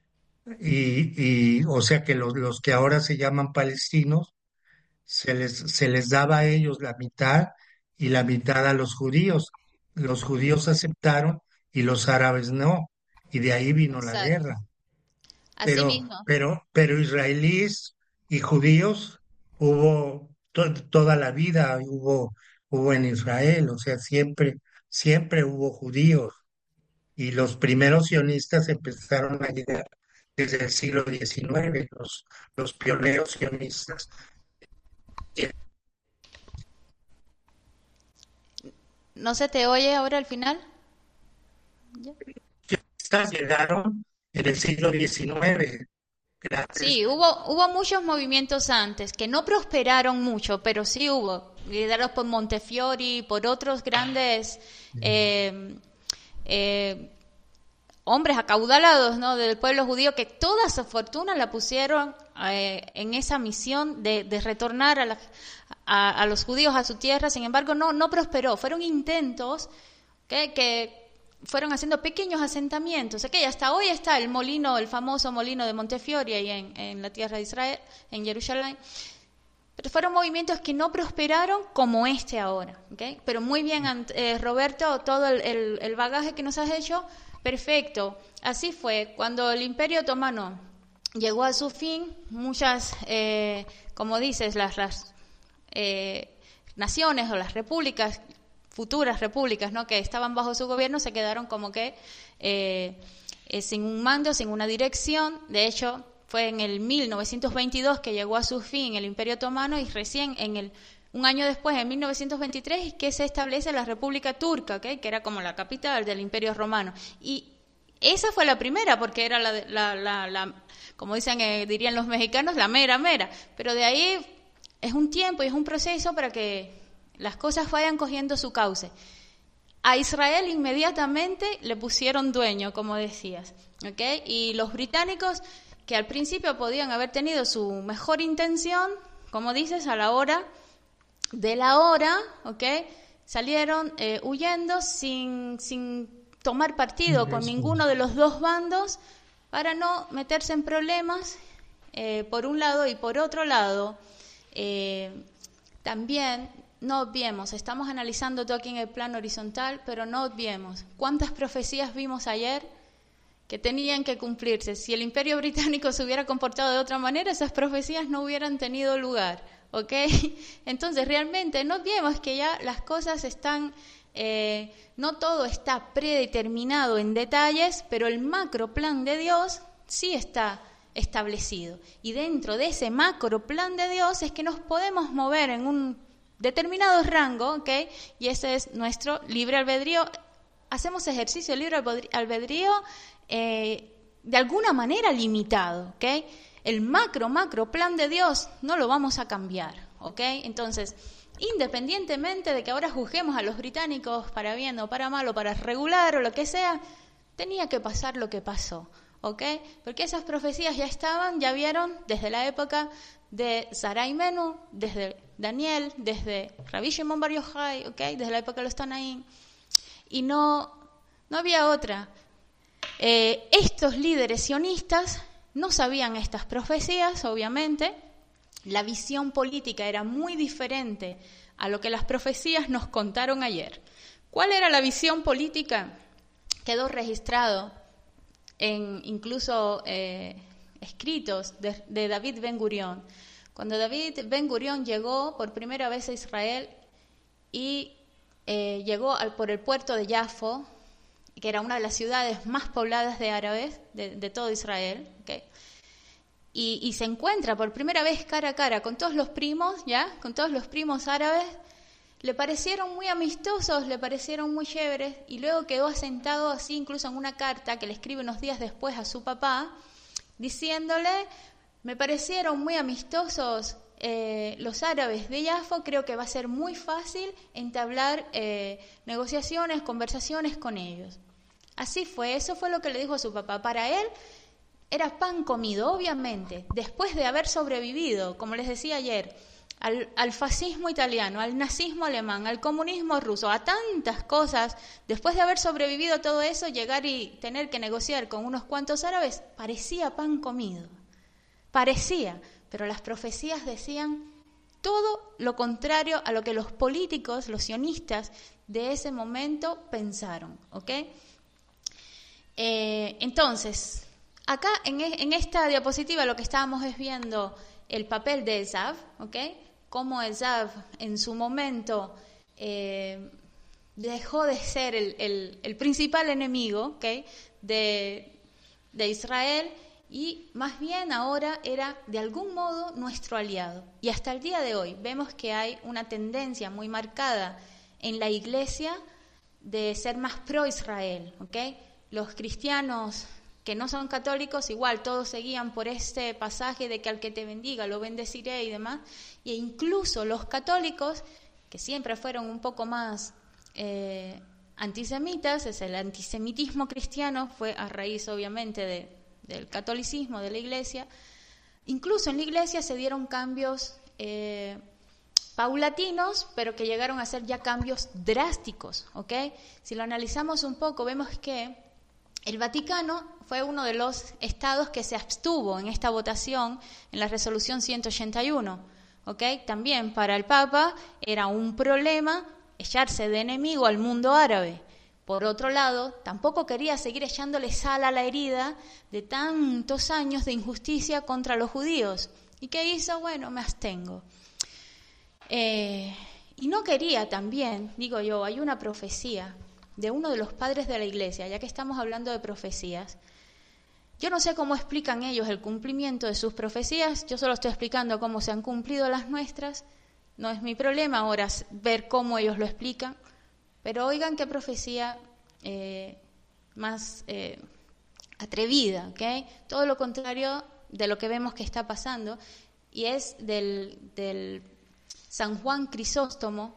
o sea que los que ahora se llaman palestinos, se les daba a ellos la mitad y la mitad a los judíos. Los judíos aceptaron y los árabes no, y de ahí vino la Exacto. guerra. Así mismo. Pero israelíes y judíos toda la vida hubo en Israel, o sea, siempre hubo judíos. Y los primeros sionistas empezaron a llegar desde el siglo XIX, los pioneros sionistas. ¿No se te oye ahora al final? Estas llegaron en el siglo XIX, gracias. Sí, hubo muchos movimientos antes que no prosperaron mucho, pero sí hubo, liderados por Montefiore, por otros grandes eh, eh, hombres acaudalados, ¿no?, del pueblo judío, que toda su fortuna la pusieron en esa misión de retornar a los judíos a su tierra. Sin embargo, no prosperó. Fueron intentos que fueron haciendo pequeños asentamientos. Y hasta hoy está el molino, el famoso molino de Montefiore ahí en la tierra de Israel, en Jerusalén. Pero fueron movimientos que no prosperaron como este ahora. ¿Okay? Pero muy bien, Roberto, todo el bagaje que nos has hecho, perfecto. Así fue. Cuando el Imperio Otomano llegó a su fin, muchas, como dices, las naciones o las repúblicas, futuras repúblicas, ¿no?, que estaban bajo su gobierno, se quedaron como que sin un mando, sin una dirección. De hecho, fue en el 1922 que llegó a su fin el Imperio Otomano, y recién un año después, en 1923, que se establece la República Turca, ¿okay?, que era como la capital del Imperio Romano. Y esa fue la primera, porque era como dirían los mexicanos, la mera. Pero de ahí es un tiempo y es un proceso para que las cosas vayan cogiendo su cauce. A Israel inmediatamente le pusieron dueño, como decías, ¿okay? Y los británicos, que al principio podían haber tenido su mejor intención, como dices, a la hora de la hora, ¿okay?, salieron huyendo sin tomar partido con ninguno de los dos bandos, para no meterse en problemas por un lado. Y por otro lado, también no obviemos, estamos analizando todo aquí en el plano horizontal, pero no obviemos cuántas profecías vimos ayer que tenían que cumplirse. Si el Imperio Británico se hubiera comportado de otra manera, esas profecías no hubieran tenido lugar, ¿ok? Entonces, realmente no obviemos que ya las cosas están, no todo está predeterminado en detalles, pero el macro plan de Dios sí está establecido. Y dentro de ese macro plan de Dios es que nos podemos mover en un determinado rango, ¿ok? Y ese es nuestro libre albedrío. Hacemos ejercicio de libre albedrío de alguna manera limitado, ¿ok? El macro plan de Dios no lo vamos a cambiar, ¿ok? Entonces, independientemente de que ahora juzguemos a los británicos para bien o para mal o para regular o lo que sea, tenía que pasar lo que pasó, ¿ok? Porque esas profecías ya estaban, ya vieron, desde la época de Sarai Menú, desde Daniel, desde Rabbi Shimon Bar Yochai, ¿okay?, desde la época de los Tanaín, y no había otra. Estos líderes sionistas no sabían estas profecías, obviamente. La visión política era muy diferente a lo que las profecías nos contaron ayer. ¿Cuál era la visión política? Quedó registrado en incluso escritos de David Ben Gurión. Cuando David Ben Gurión llegó por primera vez a Israel, y llegó por el puerto de Yafo, que era una de las ciudades más pobladas de árabes de todo Israel, ¿okay? Y se encuentra por primera vez cara a cara con todos los primos, ¿ya? Con todos los primos árabes. Le parecieron muy amistosos, le parecieron muy chéveres, y luego quedó asentado así, incluso en una carta que le escribe unos días después a su papá, diciéndole: me parecieron muy amistosos los árabes de Yafo, creo que va a ser muy fácil entablar negociaciones, conversaciones con ellos. Así fue, eso fue lo que le dijo a su papá. Para él era pan comido, obviamente, después de haber sobrevivido, como les decía ayer, al fascismo italiano, al nazismo alemán, al comunismo ruso, a tantas cosas. Después de haber sobrevivido todo eso, llegar y tener que negociar con unos cuantos árabes, parecía pan comido. Parecía, pero las profecías decían todo lo contrario a lo que los políticos, los sionistas de ese momento pensaron, ¿ok? Entonces, acá en esta diapositiva lo que estábamos es viendo el papel de Esav, ¿ok? Cómo Esav en su momento dejó de ser el principal enemigo, ¿ok? de Israel, y más bien ahora era de algún modo nuestro aliado. Y hasta el día de hoy vemos que hay una tendencia muy marcada en la iglesia de ser más pro-Israel, ¿ok? Los cristianos que no son católicos, igual todos seguían por este pasaje de que al que te bendiga lo bendeciré y demás, e incluso los católicos, que siempre fueron un poco más antisemitas, es el antisemitismo cristiano, fue a raíz obviamente del catolicismo, de la iglesia. Incluso en la iglesia se dieron cambios paulatinos, pero que llegaron a ser ya cambios drásticos, ¿ok? Si lo analizamos un poco, vemos que el Vaticano fue uno de los estados que se abstuvo en esta votación en la resolución 181, ¿ok? También para el Papa era un problema echarse de enemigo al mundo árabe. Por otro lado, tampoco quería seguir echándole sal a la herida de tantos años de injusticia contra los judíos. ¿Y qué hizo? Bueno, me abstengo. Y no quería también, digo yo, hay una profecía de uno de los padres de la iglesia, ya que estamos hablando de profecías. Yo no sé cómo explican ellos el cumplimiento de sus profecías, yo solo estoy explicando cómo se han cumplido las nuestras. No es mi problema ahora ver cómo ellos lo explican, pero oigan qué profecía más atrevida, ¿ok? Todo lo contrario de lo que vemos que está pasando, y es del San Juan Crisóstomo.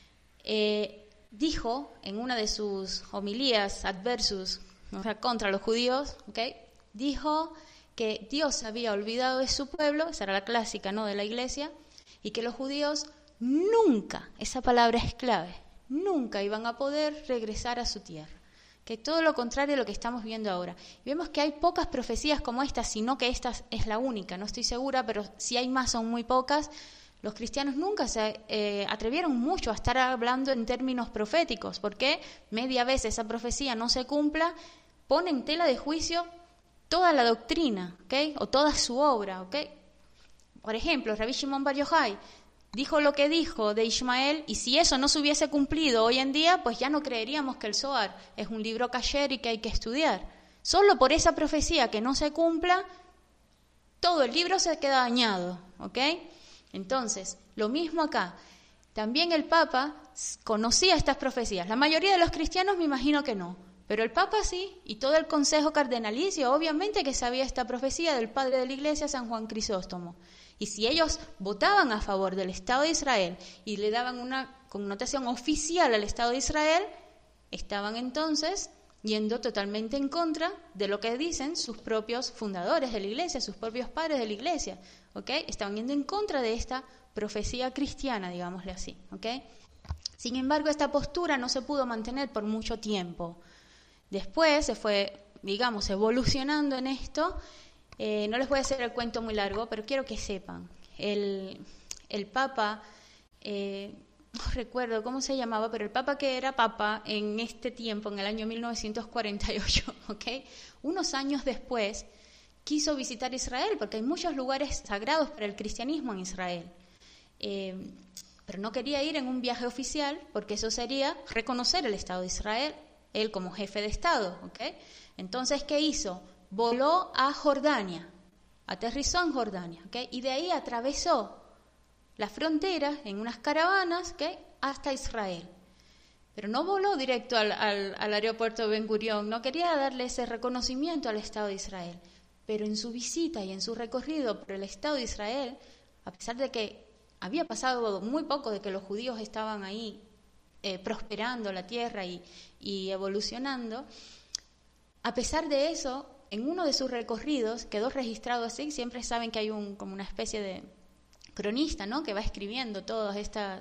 Dijo en una de sus homilías adversus, o sea, contra los judíos, ¿okay? Dijo que Dios había olvidado de su pueblo, esa era la clásica, ¿no?, de la iglesia, y que los judíos nunca, esa palabra es clave, nunca iban a poder regresar a su tierra, que todo lo contrario de lo que estamos viendo ahora. Y vemos que hay pocas profecías como esta, sino que esta es la única, no estoy segura, pero si hay más son muy pocas. Los cristianos nunca se atrevieron mucho a estar hablando en términos proféticos, porque media vez esa profecía no se cumpla, pone en tela de juicio toda la doctrina, ¿okay? O toda su obra, ¿okay? Por ejemplo, Rabbi Shimon Bar Yochai dijo lo que dijo de Ismael, y si eso no se hubiese cumplido hoy en día, pues ya no creeríamos que el Zohar es un libro kasher y que hay que estudiar. Solo por esa profecía que no se cumpla, todo el libro se queda dañado, ¿ok? Entonces, lo mismo acá. También el Papa conocía estas profecías. La mayoría de los cristianos me imagino que no, pero el Papa sí, y todo el Consejo Cardenalicio obviamente que sabía esta profecía del padre de la Iglesia, San Juan Crisóstomo. Y si ellos votaban a favor del Estado de Israel y le daban una connotación oficial al Estado de Israel, estaban entonces yendo totalmente en contra de lo que dicen sus propios fundadores de la Iglesia, sus propios padres de la Iglesia, ¿ok? Estaban yendo en contra de esta profecía cristiana, digámosle así, ¿ok? Sin embargo, esta postura no se pudo mantener por mucho tiempo. Después se fue, digamos, evolucionando en esto. No les voy a hacer el cuento muy largo, pero quiero que sepan, el Papa, no recuerdo cómo se llamaba, pero el Papa que era Papa en este tiempo, en el año 1948, ¿ok? Unos años después, quiso visitar Israel, porque hay muchos lugares sagrados para el cristianismo en Israel. pero no quería ir en un viaje oficial porque eso sería reconocer el Estado de Israel, él como jefe de Estado, ¿ok? Entonces, ¿qué hizo? Voló a Jordania, aterrizó en Jordania, ¿ok? Y de ahí atravesó la frontera en unas caravanas, ¿ok? Hasta Israel. Pero no voló directo al aeropuerto de Ben Gurión, no quería darle ese reconocimiento al Estado de Israel. Pero en su visita y en su recorrido por el Estado de Israel, a pesar de que había pasado muy poco de que los judíos estaban ahí prosperando la tierra y evolucionando, a pesar de eso, en uno de sus recorridos quedó registrado así. Siempre saben que hay como una especie de cronista, ¿no?, que va escribiendo todos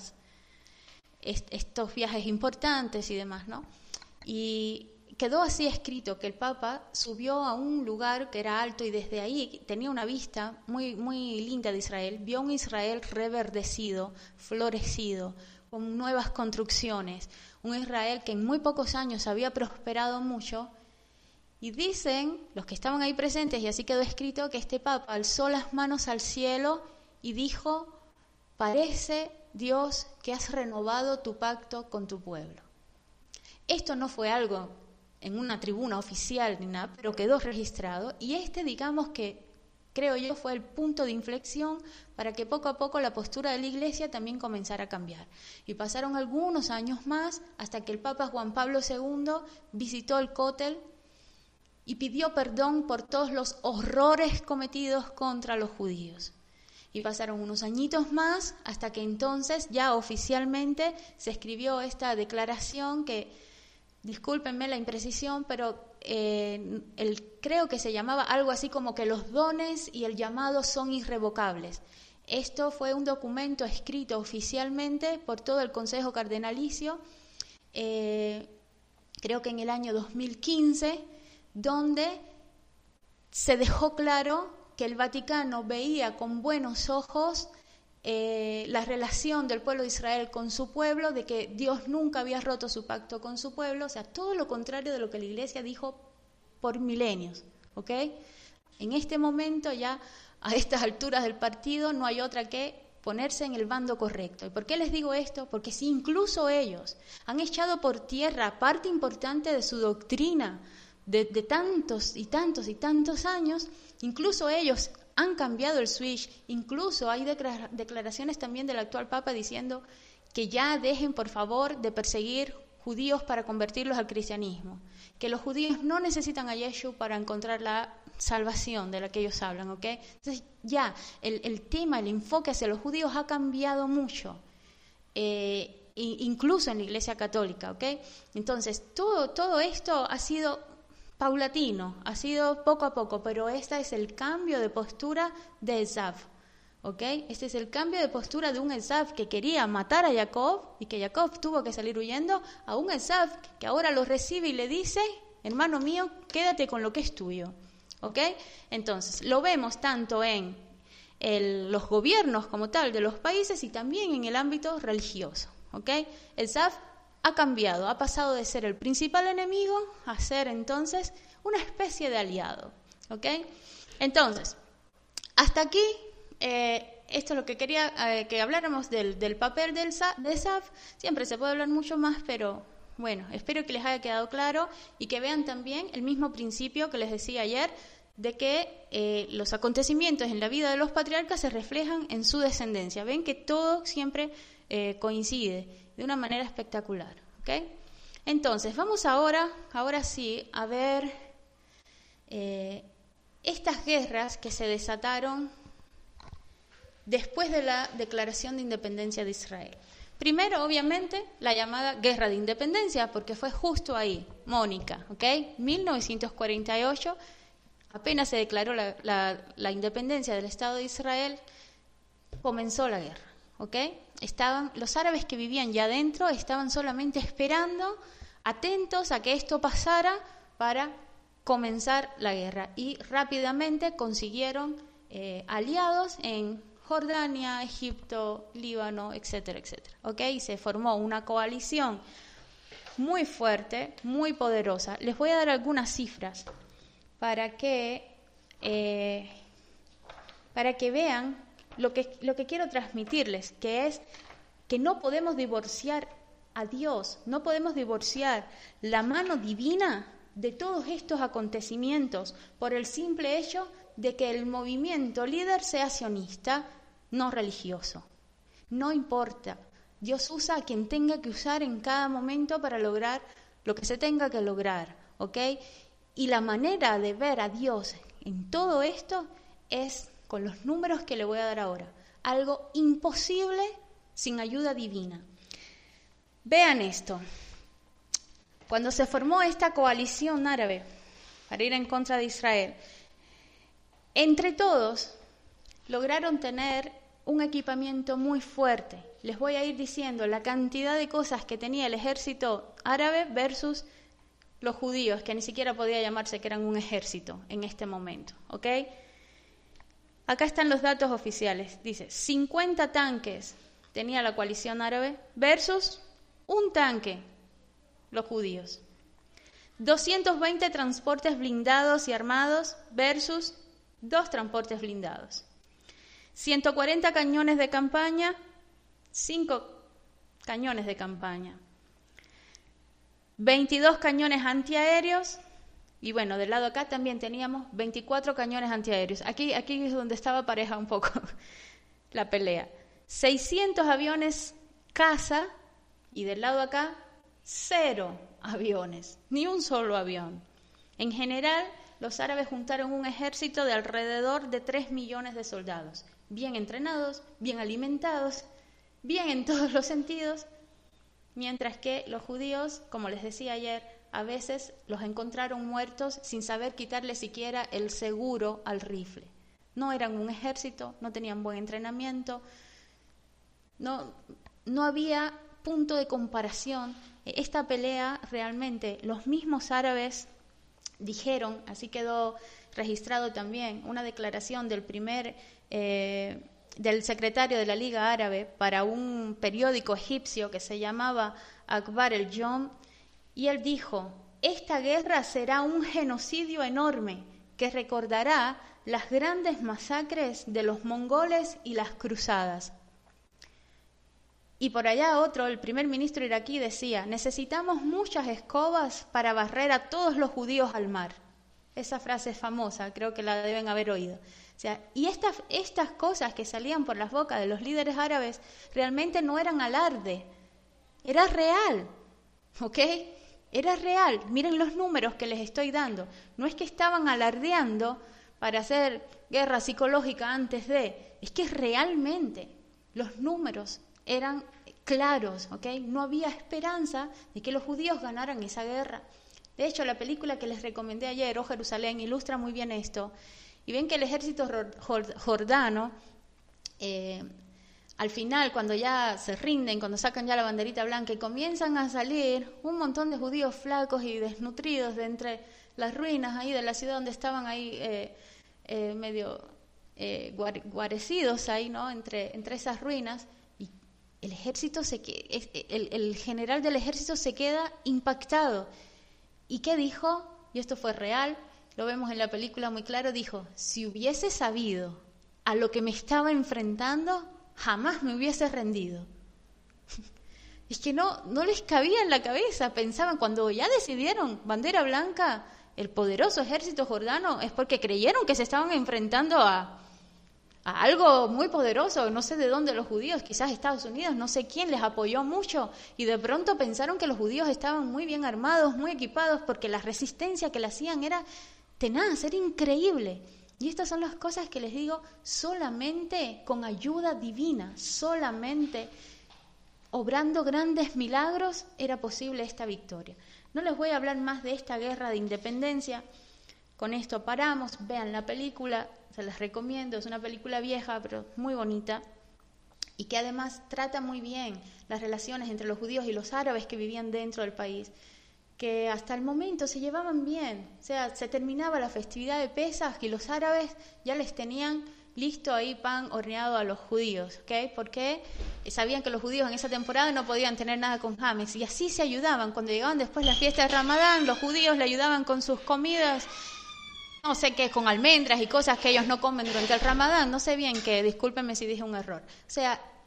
estos viajes importantes y demás, ¿no? Y quedó así escrito que el Papa subió a un lugar que era alto y desde ahí tenía una vista muy, muy linda de Israel. Vio un Israel reverdecido, florecido, con nuevas construcciones. Un Israel que en muy pocos años había prosperado mucho. Y dicen los que estaban ahí presentes, y así quedó escrito, que este Papa alzó las manos al cielo y dijo: parece, Dios, que has renovado tu pacto con tu pueblo. Esto no fue algo en una tribuna oficial ni nada, pero quedó registrado, y digamos que, creo yo, fue el punto de inflexión para que poco a poco la postura de la Iglesia también comenzara a cambiar. Y pasaron algunos años más hasta que el Papa Juan Pablo II visitó el Cótel y pidió perdón por todos los horrores cometidos contra los judíos. Y pasaron unos añitos más hasta que entonces ya oficialmente se escribió esta declaración que, discúlpenme la imprecisión, pero creo que se llamaba algo así como que los dones y el llamado son irrevocables. Esto fue un documento escrito oficialmente por todo el Consejo Cardenalicio, creo que en el año 2015, donde se dejó claro que el Vaticano veía con buenos ojos la relación del pueblo de Israel con su pueblo, de que Dios nunca había roto su pacto con su pueblo, o sea, todo lo contrario de lo que la Iglesia dijo por milenios, ¿ok? En este momento ya, a estas alturas del partido, no hay otra que ponerse en el bando correcto. ¿Y por qué les digo esto? Porque si incluso ellos han echado por tierra parte importante de su doctrina de tantos y tantos y tantos años, incluso ellos han cambiado el switch, incluso hay declaraciones también del actual Papa diciendo que ya dejen por favor de perseguir judíos para convertirlos al cristianismo, que los judíos no necesitan a Yeshua para encontrar la salvación de la que ellos hablan, ¿ok? Entonces ya el tema, el enfoque hacia los judíos ha cambiado mucho, incluso en la Iglesia Católica, ¿ok? Entonces todo esto ha sido paulatino, ha sido poco a poco, pero este es el cambio de postura de Esav, ¿ok? Este es el cambio de postura de un Esav que quería matar a Jacob y que Jacob tuvo que salir huyendo, a un Esav que ahora lo recibe y le dice: hermano mío, quédate con lo que es tuyo, ¿ok? Entonces, lo vemos tanto en los gobiernos como tal de los países y también en el ámbito religioso, ¿ok? Esav ha cambiado, ha pasado de ser el principal enemigo a ser entonces una especie de aliado, ¿ok? Entonces, hasta aquí, esto es lo que quería que habláramos del papel de Esav. Siempre se puede hablar mucho más, pero bueno, espero que les haya quedado claro y que vean también el mismo principio que les decía ayer, de que los acontecimientos en la vida de los patriarcas se reflejan en su descendencia. Ven que todo siempre coincide de una manera espectacular, ¿ok? Entonces, vamos ahora sí, a ver estas guerras que se desataron después de la declaración de independencia de Israel. Primero, obviamente, la llamada Guerra de Independencia, porque fue justo ahí, Mónica, ¿ok? 1948, apenas se declaró la independencia del Estado de Israel, comenzó la guerra, ¿ok? Los árabes que vivían ya adentro estaban solamente esperando, atentos a que esto pasara para comenzar la guerra, y rápidamente consiguieron aliados en Jordania, Egipto, Líbano, etcétera, etcétera, ¿ok? Y se formó una coalición muy fuerte, muy poderosa. Les voy a dar algunas cifras para que vean lo que quiero transmitirles, que es que no podemos divorciar a Dios, no podemos divorciar la mano divina de todos estos acontecimientos por el simple hecho de que el movimiento líder sea sionista, no religioso. No importa, Dios usa a quien tenga que usar en cada momento para lograr lo que se tenga que lograr, ¿ok? Y la manera de ver a Dios en todo esto es con los números que le voy a dar ahora. Algo imposible sin ayuda divina. Vean esto. Cuando se formó esta coalición árabe para ir en contra de Israel, entre todos lograron tener un equipamiento muy fuerte. Les voy a ir diciendo la cantidad de cosas que tenía el ejército árabe versus los judíos, que ni siquiera podía llamarse que eran un ejército en este momento, ¿ok? Acá están los datos oficiales. Dice, 50 tanques tenía la coalición árabe versus un tanque, los judíos. 220 transportes blindados y armados versus 2 transportes blindados. 140 cañones de campaña, 5 cañones de campaña. 22 cañones antiaéreos. Y bueno, del lado acá también teníamos 24 cañones antiaéreos. Aquí es donde estaba pareja un poco la pelea. 600 aviones caza y del lado acá 0 aviones, ni un solo avión. En general, los árabes juntaron un ejército de alrededor de 3 millones de soldados, bien entrenados, bien alimentados, bien en todos los sentidos, mientras que los judíos, como les decía ayer, a veces los encontraron muertos sin saber quitarle siquiera el seguro al rifle. No eran un ejército, no tenían buen entrenamiento, no había punto de comparación. Esta pelea realmente, los mismos árabes dijeron, así quedó registrado también, una declaración del del secretario de la Liga Árabe para un periódico egipcio que se llamaba Akhbar el-Yom, y él dijo, esta guerra será un genocidio enorme que recordará las grandes masacres de los mongoles y las cruzadas. Y por allá otro, el primer ministro iraquí, decía, necesitamos muchas escobas para barrer a todos los judíos al mar. Esa frase es famosa, creo que la deben haber oído. O sea, y estas cosas que salían por las bocas de los líderes árabes realmente no eran alarde, era real, ¿ok? Era real. Miren los números que les estoy dando. No es que estaban alardeando para hacer guerra psicológica antes de, es que realmente los números eran claros, ¿ok? No había esperanza de que los judíos ganaran esa guerra. De hecho, la película que les recomendé ayer, Oh Jerusalén, ilustra muy bien esto. Y ven que el ejército jordano, al final, cuando ya se rinden, cuando sacan ya la banderita blanca y comienzan a salir un montón de judíos flacos y desnutridos de entre las ruinas ahí de la ciudad donde estaban ahí medio guarecidos ahí, ¿no? Entre esas ruinas. El ejército el general del ejército se queda impactado. ¿Y qué dijo? Y esto fue real, lo vemos en la película muy claro, dijo, si hubiese sabido a lo que me estaba enfrentando, jamás me hubiese rendido. Es que no les cabía en la cabeza, pensaban, cuando ya decidieron bandera blanca, el poderoso ejército jordano, es porque creyeron que se estaban enfrentando a algo muy poderoso, no sé de dónde los judíos, quizás Estados Unidos, no sé quién les apoyó mucho, y de pronto pensaron que los judíos estaban muy bien armados, muy equipados, porque la resistencia que le hacían era tenaz, era increíble. Y estas son las cosas que les digo, solamente con ayuda divina, solamente obrando grandes milagros era posible esta victoria. No les voy a hablar más de esta guerra de independencia. Con esto paramos, vean la película, se las recomiendo, es una película vieja pero muy bonita y que además trata muy bien las relaciones entre los judíos y los árabes que vivían dentro del país, que hasta el momento se llevaban bien, o sea, se terminaba la festividad de Pesaj y los árabes ya les tenían listo ahí pan horneado a los judíos, ¿ok? Porque sabían que los judíos en esa temporada no podían tener nada con James y así se ayudaban. Cuando llegaban después las fiestas de Ramadán, los judíos le ayudaban con sus comidas, no sé qué, con almendras y cosas que ellos no comen durante el Ramadán, no sé bien qué, discúlpenme si dije un error. O sea,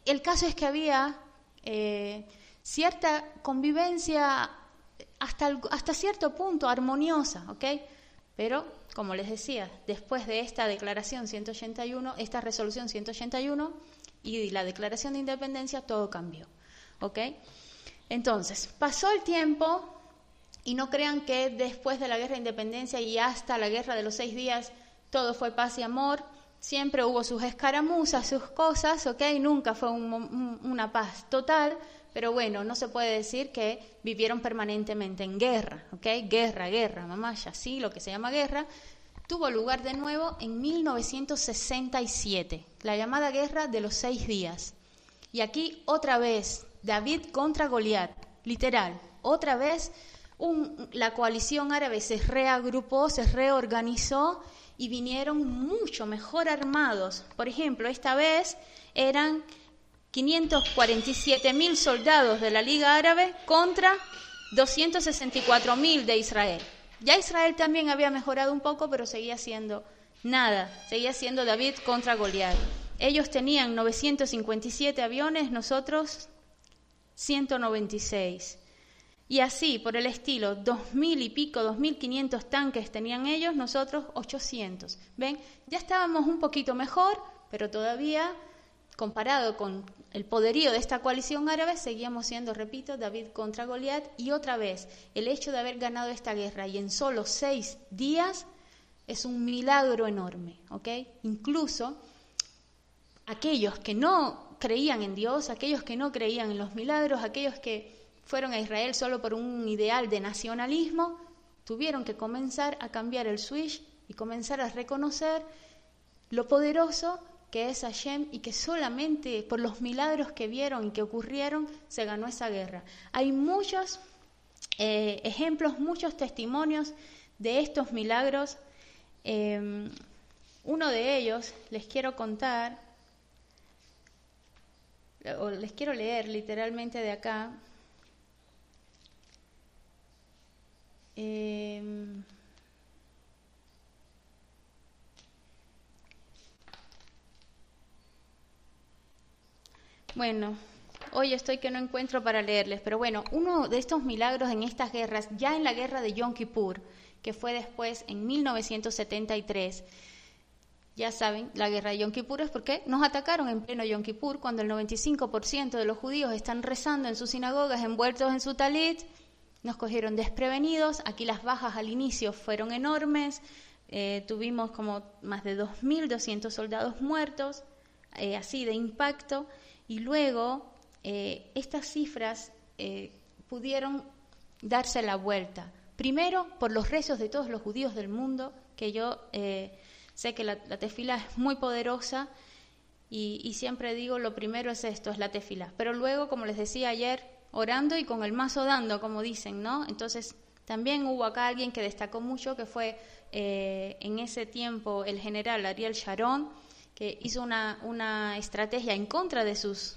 el caso es que había cierta convivencia hasta cierto punto armoniosa, ¿ok? Pero, como les decía, después de esta declaración 181, esta resolución 181 y la declaración de independencia, todo cambió, ¿ok? Entonces, pasó el tiempo y no crean que después de la guerra de independencia y hasta la guerra de los 6 días todo fue paz y amor. Siempre hubo sus escaramuzas, sus cosas, ¿ok? Nunca fue una paz total, pero bueno, no se puede decir que vivieron permanentemente en guerra, ¿ok? Guerra, mamá, ya sí, lo que se llama guerra, tuvo lugar de nuevo en 1967, la llamada Guerra de los 6 días. Y aquí otra vez, David contra Goliat, literal, otra vez la coalición árabe se reagrupó, se reorganizó y vinieron mucho mejor armados. Por ejemplo, esta vez eran 547.000 soldados de la Liga Árabe contra 264.000 de Israel. Ya Israel también había mejorado un poco, pero seguía siendo nada, seguía siendo David contra Goliat. Ellos tenían 957 aviones, nosotros 196. Y así, por el estilo, 2.000 y pico, 2.500 tanques tenían ellos, nosotros 800. ¿Ven? Ya estábamos un poquito mejor, pero todavía, comparado con el poderío de esta coalición árabe, seguíamos siendo, repito, David contra Goliat. Y otra vez, el hecho de haber ganado esta guerra y en solo 6 días es un milagro enorme, ¿ok? Incluso aquellos que no creían en Dios, aquellos que no creían en los milagros, aquellos que fueron a Israel solo por un ideal de nacionalismo, tuvieron que comenzar a cambiar el switch y comenzar a reconocer lo poderoso que es Hashem y que solamente por los milagros que vieron y que ocurrieron se ganó esa guerra. Hay muchos ejemplos, muchos testimonios de estos milagros. Uno de ellos les quiero contar, o les quiero leer literalmente de acá. Bueno, hoy estoy que no encuentro para leerles, pero bueno, uno de estos milagros en estas guerras, ya en la guerra de Yom Kippur, que fue después en 1973, ya saben, la guerra de Yom Kippur es porque nos atacaron en pleno Yom Kippur, cuando el 95% de los judíos están rezando en sus sinagogas, envueltos en su talit. Nos cogieron desprevenidos, aquí las bajas al inicio fueron enormes, tuvimos como más de 2.200 soldados muertos, así de impacto, y luego estas cifras pudieron darse la vuelta. Primero, por los rezos de todos los judíos del mundo, que yo sé que la tefilá es muy poderosa, y siempre digo, lo primero es esto, es la tefilá. Pero luego, como les decía ayer, orando y con el mazo dando, como dicen, ¿no? Entonces, también hubo acá alguien que destacó mucho, que fue en ese tiempo el general Ariel Sharon, que hizo una estrategia en contra de sus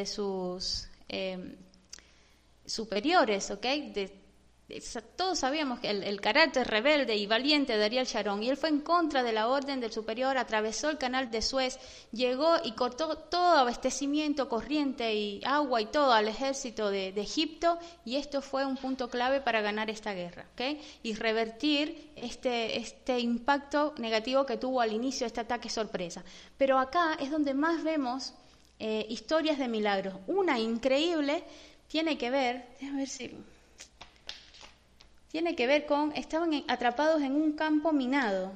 superiores, ¿ok? Todos sabíamos que el carácter rebelde y valiente de Ariel Sharon, y él fue en contra de la orden del superior, atravesó el canal de Suez, llegó y cortó todo abastecimiento, corriente y agua y todo al ejército de Egipto, y esto fue un punto clave para ganar esta guerra, ¿ok? Y revertir este impacto negativo que tuvo al inicio este ataque sorpresa. Pero acá es donde más vemos historias de milagros. Una increíble tiene que ver, déjame ver si... Tiene que ver con, estaban atrapados en un campo minado.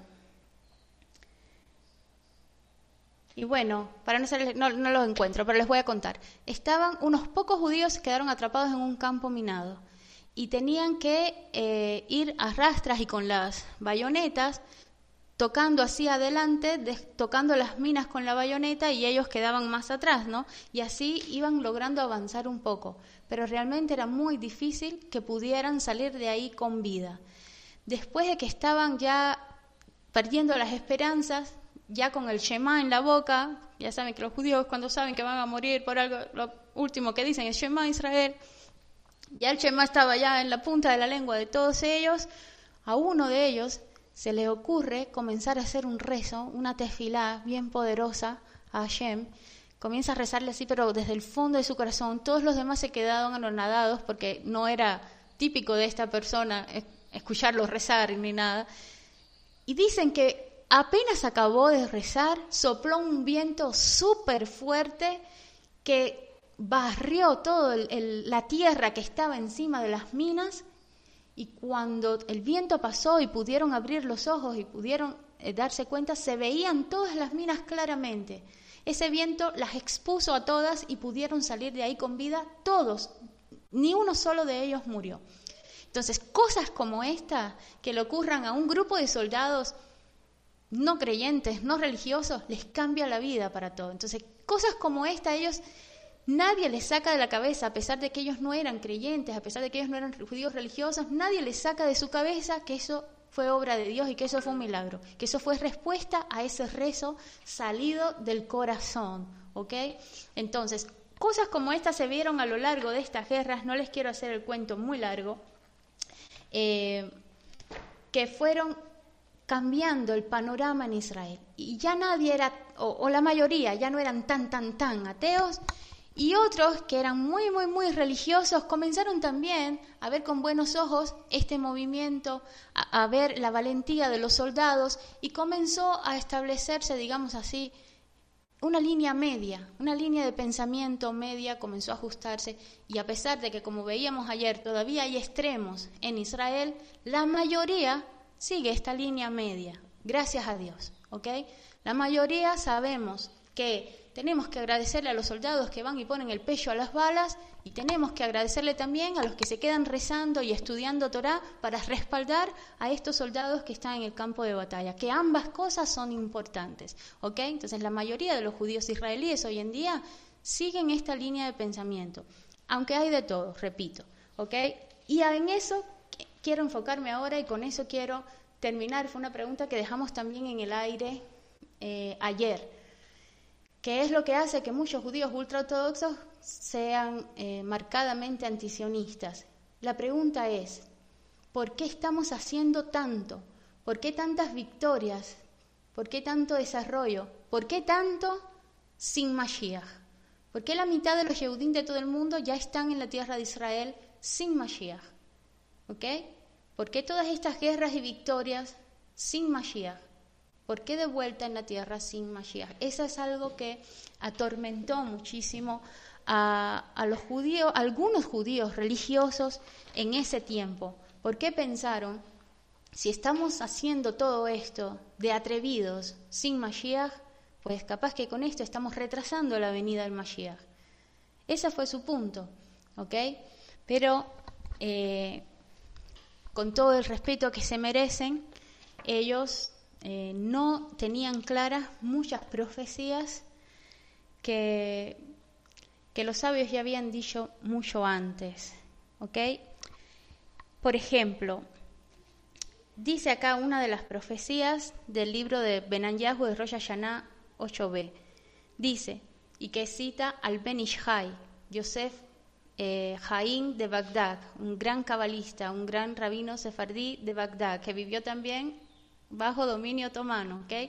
Y bueno, para no ser, no los encuentro, pero les voy a contar. Unos pocos judíos quedaron atrapados en un campo minado y tenían que ir a rastras y con las bayonetas, tocando hacia adelante, tocando las minas con la bayoneta, y ellos quedaban más atrás, ¿no? Y así iban logrando avanzar un poco. Pero realmente era muy difícil que pudieran salir de ahí con vida. Después de que estaban ya perdiendo las esperanzas, ya con el Shema en la boca, ya saben que los judíos cuando saben que van a morir por algo, lo último que dicen es Shema Israel, ya el Shema estaba ya en la punta de la lengua de todos ellos. A uno de ellos se le ocurre comenzar a hacer un rezo, una tefilá bien poderosa a Hashem, comienza a rezarle así, pero desde el fondo de su corazón. Todos los demás se quedaron anonadados porque no era típico de esta persona escucharlo rezar ni nada. Y dicen que apenas acabó de rezar, sopló un viento súper fuerte que barrió toda la tierra que estaba encima de las minas, y cuando el viento pasó y pudieron abrir los ojos y pudieron darse cuenta, se veían todas las minas claramente. Ese viento las expuso a todas y pudieron salir de ahí con vida todos, ni uno solo de ellos murió. Entonces, cosas como esta que le ocurran a un grupo de soldados no creyentes, no religiosos, les cambia la vida para todo. Entonces, cosas como esta nadie les saca de la cabeza, a pesar de que ellos no eran creyentes, a pesar de que ellos no eran judíos religiosos, nadie les saca de su cabeza que eso fue obra de Dios y que eso fue un milagro, que eso fue respuesta a ese rezo salido del corazón, ¿ok? Entonces, cosas como estas se vieron a lo largo de estas guerras, no les quiero hacer el cuento muy largo, que fueron cambiando el panorama en Israel. Y ya nadie era, o la mayoría, ya no eran tan ateos, y otros que eran muy religiosos comenzaron también a ver con buenos ojos este movimiento, a ver la valentía de los soldados, y comenzó a establecerse, digamos así, una línea media, una línea de pensamiento media comenzó a ajustarse, y a pesar de que, como veíamos ayer, todavía hay extremos en Israel, la mayoría sigue esta línea media, gracias a Dios, ¿ok? La mayoría sabemos que tenemos que agradecerle a los soldados que van y ponen el pecho a las balas, y tenemos que agradecerle también a los que se quedan rezando y estudiando Torá para respaldar a estos soldados que están en el campo de batalla, que ambas cosas son importantes, ¿ok? Entonces la mayoría de los judíos israelíes hoy en día siguen esta línea de pensamiento, aunque hay de todo, repito, ¿ok? Y en eso quiero enfocarme ahora, y con eso quiero terminar. Fue una pregunta que dejamos también en el aire ayer. ¿Qué es lo que hace que muchos judíos ultraortodoxos sean marcadamente antisionistas? La pregunta es, ¿por qué estamos haciendo tanto? ¿Por qué tantas victorias? ¿Por qué tanto desarrollo? ¿Por qué tanto sin Mashiach? ¿Por qué la mitad de los Yehudim de todo el mundo ya están en la tierra de Israel sin Mashiach? ¿Ok? ¿Por qué todas estas guerras y victorias sin Mashiach? ¿Por qué de vuelta en la tierra sin Mashiach? Eso es algo que atormentó muchísimo a los judíos, algunos judíos religiosos en ese tiempo. ¿Por qué pensaron, si estamos haciendo todo esto de atrevidos sin Mashiach, pues capaz que con esto estamos retrasando la venida del Mashiach? Ese fue su punto, ¿ok? Pero con todo el respeto que se merecen, ellos no tenían claras muchas profecías que los sabios ya habían dicho mucho antes, ¿ok? Por ejemplo, dice acá una de las profecías del libro de Benanyahu de Rosh Hashanah 8b, dice, y que cita al Ben Ishai, Yosef Haim de Bagdad, un gran cabalista, un gran rabino sefardí de Bagdad, que vivió también bajo dominio otomano, ¿ok?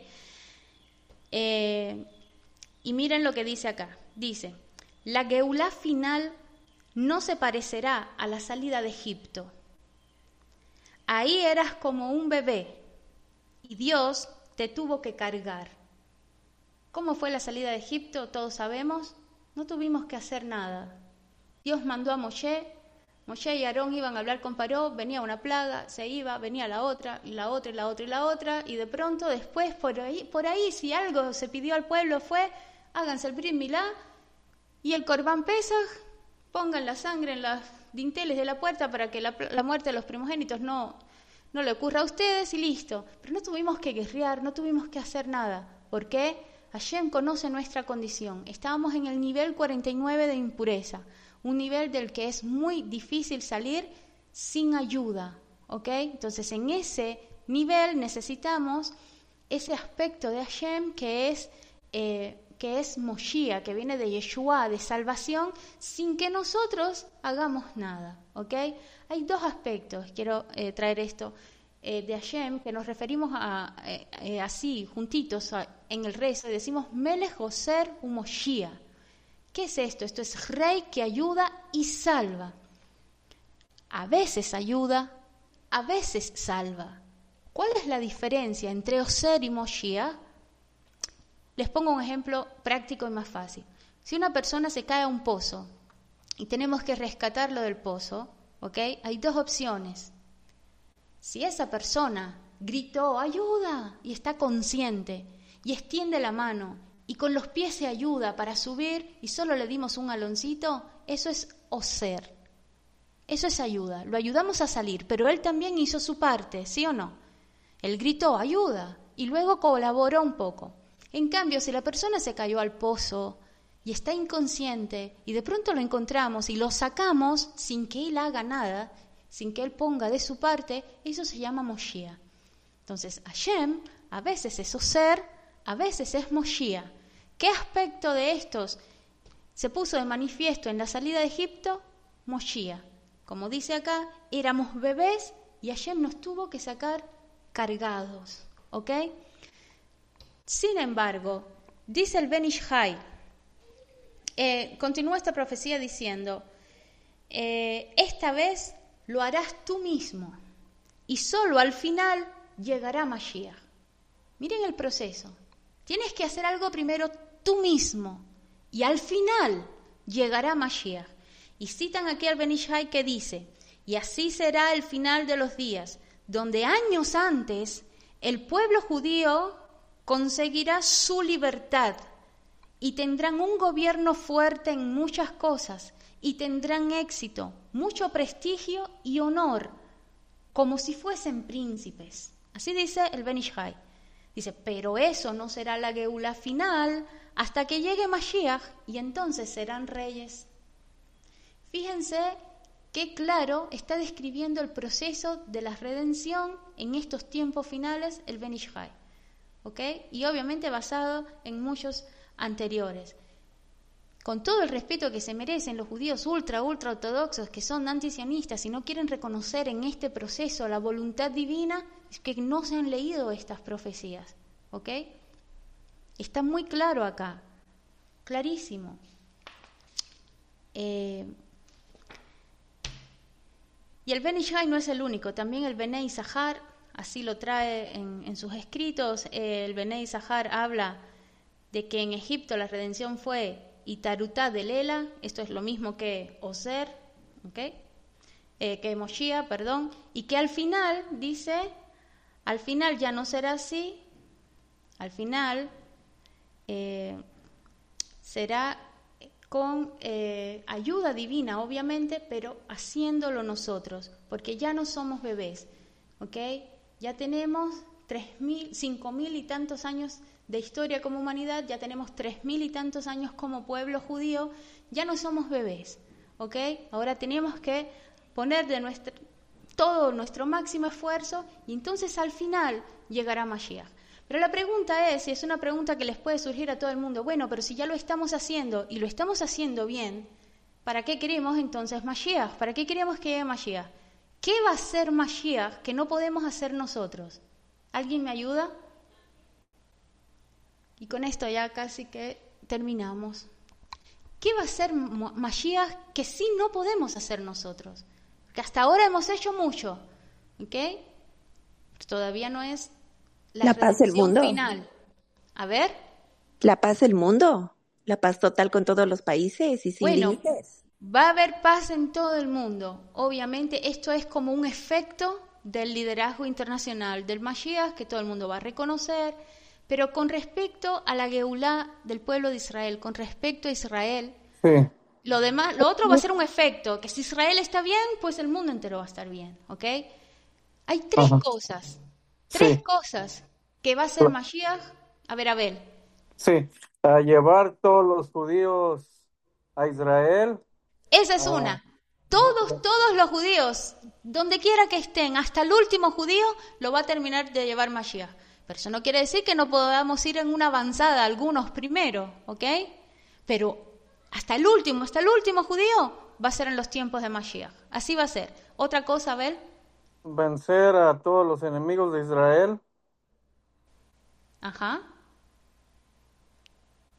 Y miren lo que dice acá. Dice, la Geulá final no se parecerá a la salida de Egipto. Ahí eras como un bebé y Dios te tuvo que cargar. ¿Cómo fue la salida de Egipto? Todos sabemos, no tuvimos que hacer nada. Dios mandó a Moshe y Aarón iban a hablar con Paró, venía una plaga, se iba, venía la otra, y la otra, y la otra, y la otra, y de pronto después por ahí si algo se pidió al pueblo fue, háganse el Brit Milá y el Corbán Pesaj, pongan la sangre en los dinteles de la puerta para que la muerte de los primogénitos no le ocurra a ustedes, y listo. Pero no tuvimos que guerrear, no tuvimos que hacer nada. ¿Por qué? Hashem conoce nuestra condición. Estábamos en el nivel 49 de impureza, un nivel del que es muy difícil salir sin ayuda, ¿ok? Entonces, en ese nivel necesitamos ese aspecto de Hashem que es Moshiach, que viene de Yeshua, de salvación, sin que nosotros hagamos nada, ¿ok? Hay dos aspectos, quiero traer esto, de Hashem, que nos referimos a así, juntitos, en el rezo, y decimos, Melech Oser u Moshiach. ¿Qué es esto? Esto es rey que ayuda y salva. A veces ayuda, a veces salva. ¿Cuál es la diferencia entre Oser y Moshiach? Les pongo un ejemplo práctico y más fácil. Si una persona se cae a un pozo y tenemos que rescatarlo del pozo, ¿ok? Hay dos opciones. Si esa persona gritó ¡ayuda! Y está consciente y extiende la mano y con los pies se ayuda para subir y solo le dimos un aloncito, eso es Oser. Eso es ayuda. Lo ayudamos a salir, pero él también hizo su parte, ¿sí o no? Él gritó ayuda y luego colaboró un poco. En cambio, si la persona se cayó al pozo y está inconsciente y de pronto lo encontramos y lo sacamos sin que él haga nada, sin que él ponga de su parte, eso se llama Moshiach. Entonces, Hashem a veces es Oser, a veces es Moshiach. ¿Qué aspecto de estos se puso de manifiesto en la salida de Egipto? Moshiach. Como dice acá, éramos bebés y Hashem nos tuvo que sacar cargados, ¿ok? Sin embargo, dice el Ben Ish Hai, continúa esta profecía diciendo, esta vez lo harás tú mismo y solo al final llegará Mashiach. Miren el proceso. Tienes que hacer algo primero tú mismo y al final llegará Mashiach. Y citan aquí al Ben Ish Hai que dice, y así será el final de los días, donde años antes el pueblo judío conseguirá su libertad y tendrán un gobierno fuerte en muchas cosas y tendrán éxito, mucho prestigio y honor, como si fuesen príncipes. Así dice el Ben Ish Hai. Dice, pero eso no será la Geula final hasta que llegue Mashiach y entonces serán reyes. Fíjense qué claro está describiendo el proceso de la redención en estos tiempos finales el Ben Ish Hai. ¿Ok? Y obviamente basado en muchos anteriores. Con todo el respeto que se merecen los judíos ultra ortodoxos que son antisionistas y no quieren reconocer en este proceso la voluntad divina, es que no se han leído estas profecías. ¿Ok? Está muy claro acá, clarísimo. Y el Ben Ish Hai no es el único, también el Benei Zahar, así lo trae en sus escritos. El Benei Zahar habla de que en Egipto la redención fue Itarutá de Lela, esto es lo mismo que Oser, ¿okay? Que Moshiach, perdón, y que al final, dice, al final ya no será así, al final será con ayuda divina, obviamente, pero haciéndolo nosotros, porque ya no somos bebés, ¿ok? Ya tenemos 3.000, 5.000 y tantos años de historia como humanidad, ya tenemos 3.000 y tantos años como pueblo judío, ya no somos bebés, ¿ok? Ahora tenemos que poner de todo nuestro máximo esfuerzo y entonces al final llegará Mashiach. Pero la pregunta es, y es una pregunta que les puede surgir a todo el mundo, bueno, pero si ya lo estamos haciendo y lo estamos haciendo bien, ¿para qué queremos entonces Mashiach? ¿Para qué queremos que llegue Mashiach? ¿Qué va a hacer Mashiach que no podemos hacer nosotros? ¿Alguien me ayuda? Y con esto ya casi que terminamos. ¿Qué va a hacer Mashiach que sí no podemos hacer nosotros? Porque hasta ahora hemos hecho mucho, ¿ok? Pero todavía no es la paz del mundo final. A ver. La paz del mundo, la paz total con todos los países y sin límites. Va a haber paz en todo el mundo. Obviamente esto es como un efecto del liderazgo internacional del Mashiach que todo el mundo va a reconocer, pero con respecto a la Geulá del pueblo de Israel, con respecto a Israel, Sí. lo otro va a ser un efecto, que si Israel está bien, pues el mundo entero va a estar bien, ¿ok? Hay tres cosas que va a hacer Mashiach. A ver, Abel. Sí, a llevar todos los judíos a Israel. Esa es una. Todos los judíos, donde quiera que estén, hasta el último judío, lo va a terminar de llevar Mashiach. Pero eso no quiere decir que no podamos ir en una avanzada, algunos primero, ¿ok? Pero hasta el último judío va a ser en los tiempos de Mashiach. Así va a ser. Otra cosa, Abel. Vencer a todos los enemigos de Israel. Ajá.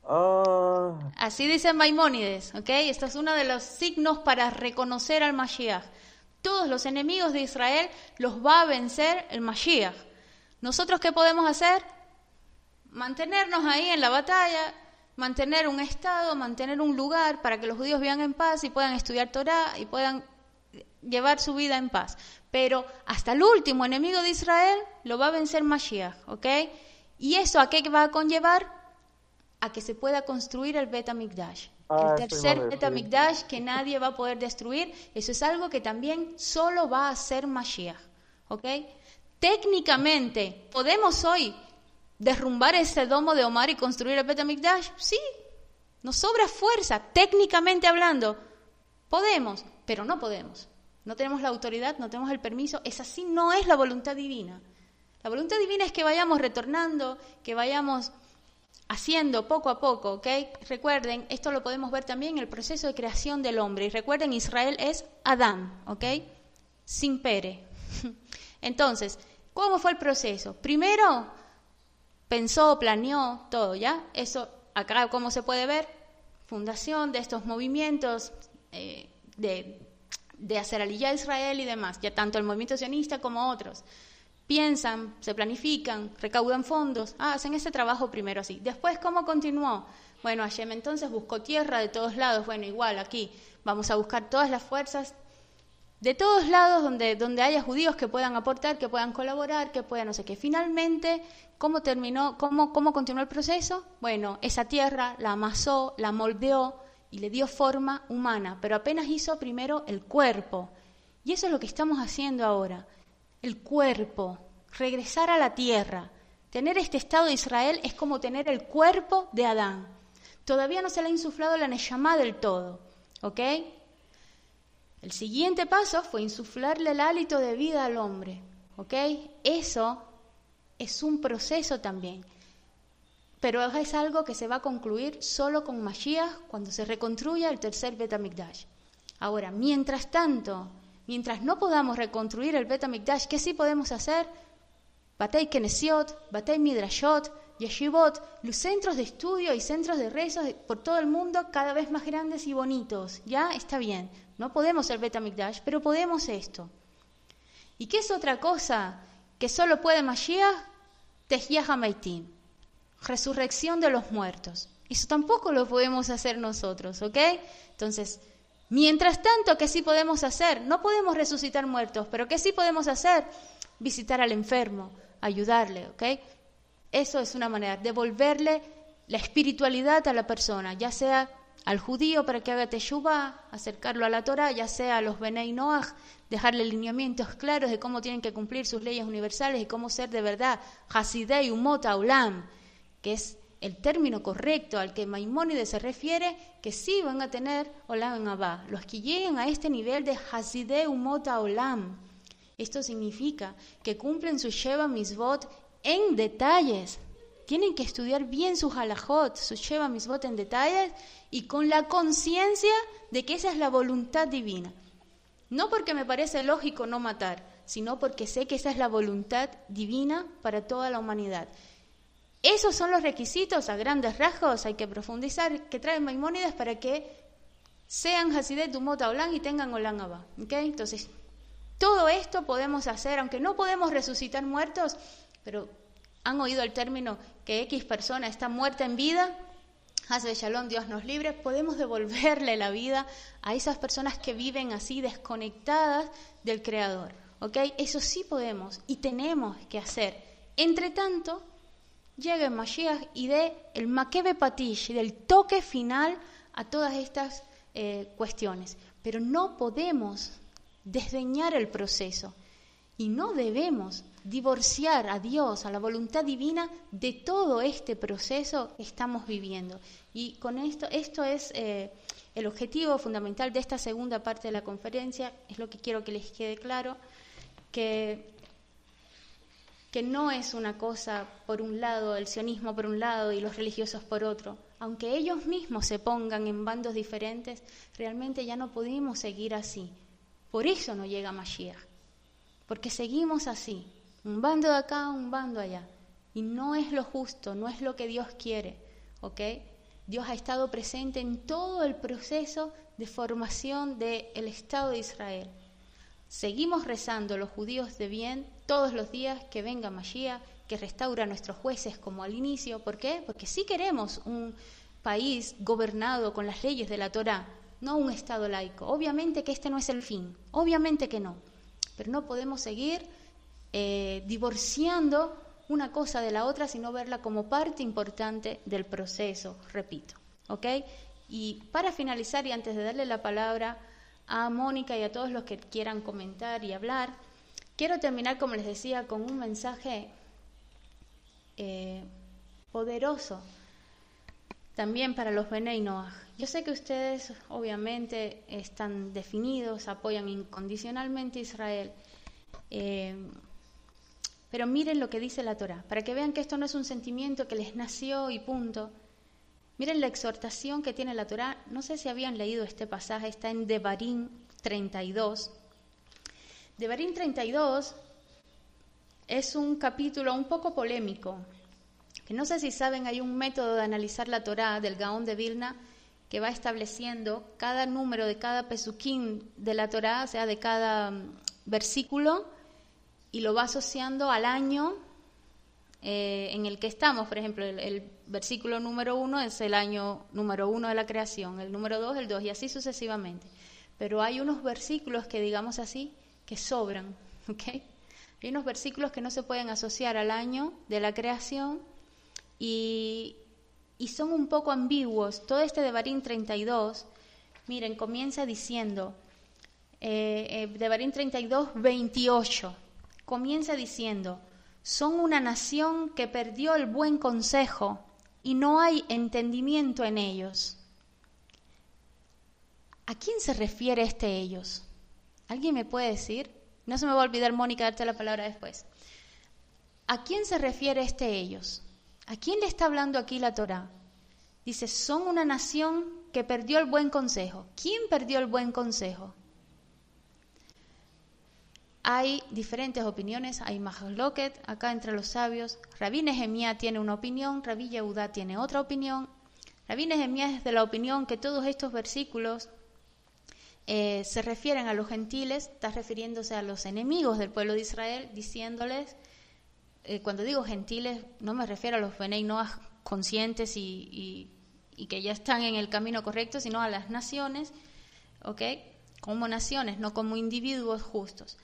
Ah, Así dice Maimónides, ¿ok? Esto es uno de los signos para reconocer al Mashiach. Todos los enemigos de Israel los va a vencer el Mashiach. ¿Nosotros qué podemos hacer? Mantenernos ahí en la batalla, mantener un estado, mantener un lugar para que los judíos vivan en paz y puedan estudiar Torah y puedan llevar su vida en paz. Pero hasta el último enemigo de Israel lo va a vencer Mashiach, ¿ok? ¿Y eso a qué va a conllevar? A que se pueda construir el Bet HaMikdash. El tercer Bet HaMikdash que nadie va a poder destruir. Eso es algo que también solo va a hacer Mashiach, ¿ok? Técnicamente, ¿podemos hoy derrumbar ese domo de Omar y construir el Bet HaMikdash? Sí, nos sobra fuerza, técnicamente hablando. Podemos, pero no podemos. No tenemos la autoridad, no tenemos el permiso. Esa sí no es la voluntad divina. La voluntad divina es que vayamos retornando, que vayamos haciendo poco a poco, ¿ok? Recuerden, esto lo podemos ver también en el proceso de creación del hombre. Y recuerden, Israel es Adán, ¿ok? Sin Pere. Entonces, ¿cómo fue el proceso? Primero, pensó, planeó, todo, ¿ya? Eso, acá, ¿cómo se puede ver? Fundación de estos movimientos de hacer aliyá a Israel y demás, ya tanto el movimiento sionista como otros. Piensan, se planifican, recaudan fondos, hacen ese trabajo primero así. Después, ¿cómo continuó? Bueno, Hashem entonces buscó tierra de todos lados. Bueno, igual aquí vamos a buscar todas las fuerzas de todos lados donde haya judíos que puedan aportar, que puedan colaborar, que puedan no sé qué. Finalmente, ¿cómo terminó? ¿Cómo continuó el proceso? Bueno, esa tierra la amasó, la moldeó y le dio forma humana, pero apenas hizo primero el cuerpo. Y eso es lo que estamos haciendo ahora. El cuerpo, regresar a la tierra. Tener este Estado de Israel es como tener el cuerpo de Adán. Todavía no se le ha insuflado la neshama del todo, ¿ok? El siguiente paso fue insuflarle el hálito de vida al hombre, ¿ok? Eso es un proceso también, pero es algo que se va a concluir solo con Mashiach cuando se reconstruya el tercer Bet HaMikdash. Ahora, mientras tanto, mientras no podamos reconstruir el Bet HaMikdash, ¿qué sí podemos hacer? Batei Kenesiot, Batei Midrashot, Yeshivot, los centros de estudio y centros de rezos por todo el mundo cada vez más grandes y bonitos. Ya está bien, no podemos el Bet HaMikdash, pero podemos esto. ¿Y qué es otra cosa que solo puede Mashiach? Tehiah HaMeitim, resurrección de los muertos. Eso tampoco lo podemos hacer nosotros, ¿ok? Entonces, mientras tanto, ¿qué sí podemos hacer? No podemos resucitar muertos, pero ¿qué sí podemos hacer? Visitar al enfermo, ayudarle, ¿ok? Eso es una manera, devolverle la espiritualidad a la persona, ya sea al judío para que haga teshuvá, acercarlo a la Torah, ya sea a los Benei Noach, dejarle lineamientos claros de cómo tienen que cumplir sus leyes universales y cómo ser de verdad Hasidei Umot Haolam, que es el término correcto al que Maimónides se refiere, que sí van a tener Olam Abba, los que lleguen a este nivel de Hasidei Umot Haolam. Esto significa que cumplen su Sheva Mitzvot en detalles. Tienen que estudiar bien sus halajot, su Sheva Mitzvot en detalles y con la conciencia de que esa es la voluntad divina. No porque me parece lógico no matar, sino porque sé que esa es la voluntad divina para toda la humanidad. Esos son los requisitos a grandes rasgos, hay que profundizar, que trae Maimónides para que sean Hasidet Umot Haolam y tengan Olam Abba. ¿Okay? Entonces, todo esto podemos hacer, aunque no podemos resucitar muertos, pero han oído el término que X persona está muerta en vida, Hasbe Shalom, Dios nos libre, podemos devolverle la vida a esas personas que viven así desconectadas del Creador, ¿ok? Eso sí podemos y tenemos que hacer. Entre tanto, llega el Mashiach y dé el Makebe Patish, del toque final a todas estas cuestiones. Pero no podemos desdeñar el proceso y no debemos divorciar a Dios, a la voluntad divina, de todo este proceso que estamos viviendo. Y con esto es el objetivo fundamental de esta segunda parte de la conferencia, es lo que quiero que les quede claro, que no es una cosa por un lado, el sionismo por un lado y los religiosos por otro. Aunque ellos mismos se pongan en bandos diferentes, realmente ya no podemos seguir así. Por eso no llega Mashiach, porque seguimos así. Un bando de acá, un bando allá. Y no es lo justo, no es lo que Dios quiere, ¿ok? Dios ha estado presente en todo el proceso de formación del Estado de Israel. Seguimos rezando los judíos de bien todos los días que venga Mashiach, que restaura a nuestros jueces como al inicio. ¿Por qué? Porque sí queremos un país gobernado con las leyes de la Torá, no un Estado laico. Obviamente que este no es el fin, obviamente que no, pero no podemos seguir divorciando una cosa de la otra, sino verla como parte importante del proceso, repito, ¿ok? Y para finalizar, y antes de darle la palabra a Mónica y a todos los que quieran comentar y hablar, quiero terminar, como les decía, con un mensaje poderoso también para los Benei Noach. Yo sé que ustedes obviamente están definidos, apoyan incondicionalmente a Israel, pero miren lo que dice la Torá, para que vean que esto no es un sentimiento que les nació y punto. Miren la exhortación que tiene la Torá. No sé si habían leído este pasaje, está en Devarim 32. Devarim 32 es un capítulo un poco polémico, que no sé si saben, hay un método de analizar la Torá del Gaón de Vilna que va estableciendo cada número de cada pesuquín de la Torá, o sea, de cada versículo, y lo va asociando al año en el que estamos. Por ejemplo, el versículo número 1 es el año número 1 de la creación, el número 2 el 2, y así sucesivamente. Pero hay unos versículos que, digamos así, que sobran, ¿ok? Hay unos versículos que no se pueden asociar al año de la creación y son un poco ambiguos. Todo este Devarim 32, miren, comienza diciendo, Devarim 32, 28, comienza diciendo: son una nación que perdió el buen consejo y no hay entendimiento en ellos. ¿A quién se refiere este ellos? ¿Alguien me puede decir? No se me va a olvidar, Mónica, darte la palabra después. ¿A quién se refiere este ellos? ¿A quién le está hablando aquí la Torá? Dice, son una nación que perdió el buen consejo. ¿Quién perdió el buen consejo? Hay diferentes opiniones, hay mahloket acá entre los sabios. Rabí Nehemías tiene una opinión, Rabí Yehudá tiene otra opinión. Rabí Nehemías es de la opinión que todos estos versículos se refieren a los gentiles, está refiriéndose a los enemigos del pueblo de Israel, diciéndoles, cuando digo gentiles, no me refiero a los Benei Noach conscientes y que ya están en el camino correcto, sino a las naciones, ¿ok? Como naciones, no como individuos justos.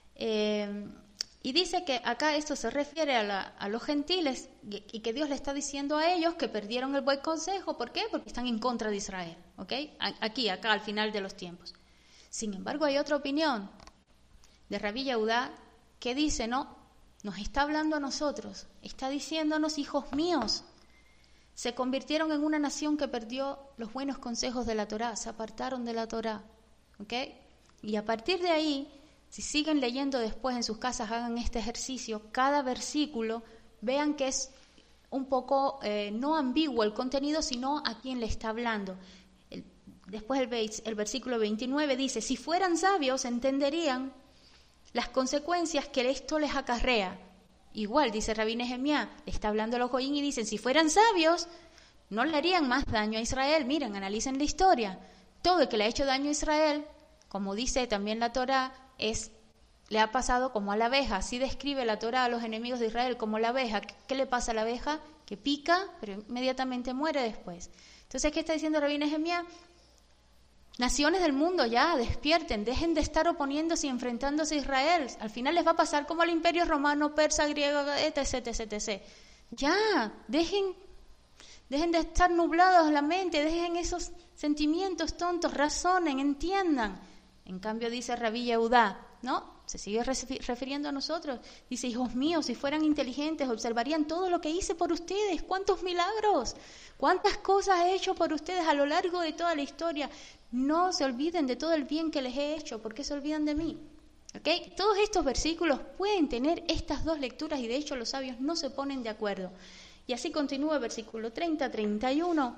Y dice que acá esto se refiere a los gentiles y que Dios le está diciendo a ellos que perdieron el buen consejo. ¿Por qué? Porque están en contra de Israel, ¿ok? Acá, al final de los tiempos. Sin embargo, hay otra opinión de Rabí Yehudá que dice, no, nos está hablando a nosotros, está diciéndonos, hijos míos, se convirtieron en una nación que perdió los buenos consejos de la Torá, se apartaron de la Torá, ¿ok? Y a partir de ahí, si siguen leyendo después en sus casas, hagan este ejercicio, cada versículo, vean que es un poco no ambiguo el contenido, sino a quién le está hablando. Después el versículo 29 dice, si fueran sabios entenderían las consecuencias que esto les acarrea. Igual, dice Rabí Nehemías, le está hablando a los goyim y dicen, si fueran sabios, no le harían más daño a Israel. Miren, analicen la historia. Todo el que le ha hecho daño a Israel, como dice también la Torá, le ha pasado como a la abeja. Así describe la Torá a los enemigos de Israel como la abeja. ¿Qué le pasa a la abeja? Que pica, pero inmediatamente muere después. Entonces, ¿qué está diciendo Rabí Nehemías? Naciones del mundo, ya, despierten, dejen de estar oponiéndose y enfrentándose a Israel. Al final les va a pasar como al Imperio Romano, Persa, griego, etc., etc. Ya, dejen de estar nublados la mente, dejen esos sentimientos tontos, razonen, entiendan. En cambio dice Rabí Yehudá, ¿no? Se sigue refiriendo a nosotros. Dice, hijos míos, si fueran inteligentes, observarían todo lo que hice por ustedes. ¿Cuántos milagros? ¿Cuántas cosas he hecho por ustedes a lo largo de toda la historia? No se olviden de todo el bien que les he hecho. ¿Por qué se olvidan de mí? ¿Okay? Todos estos versículos pueden tener estas dos lecturas y de hecho los sabios no se ponen de acuerdo. Y así continúa el versículo 30, 31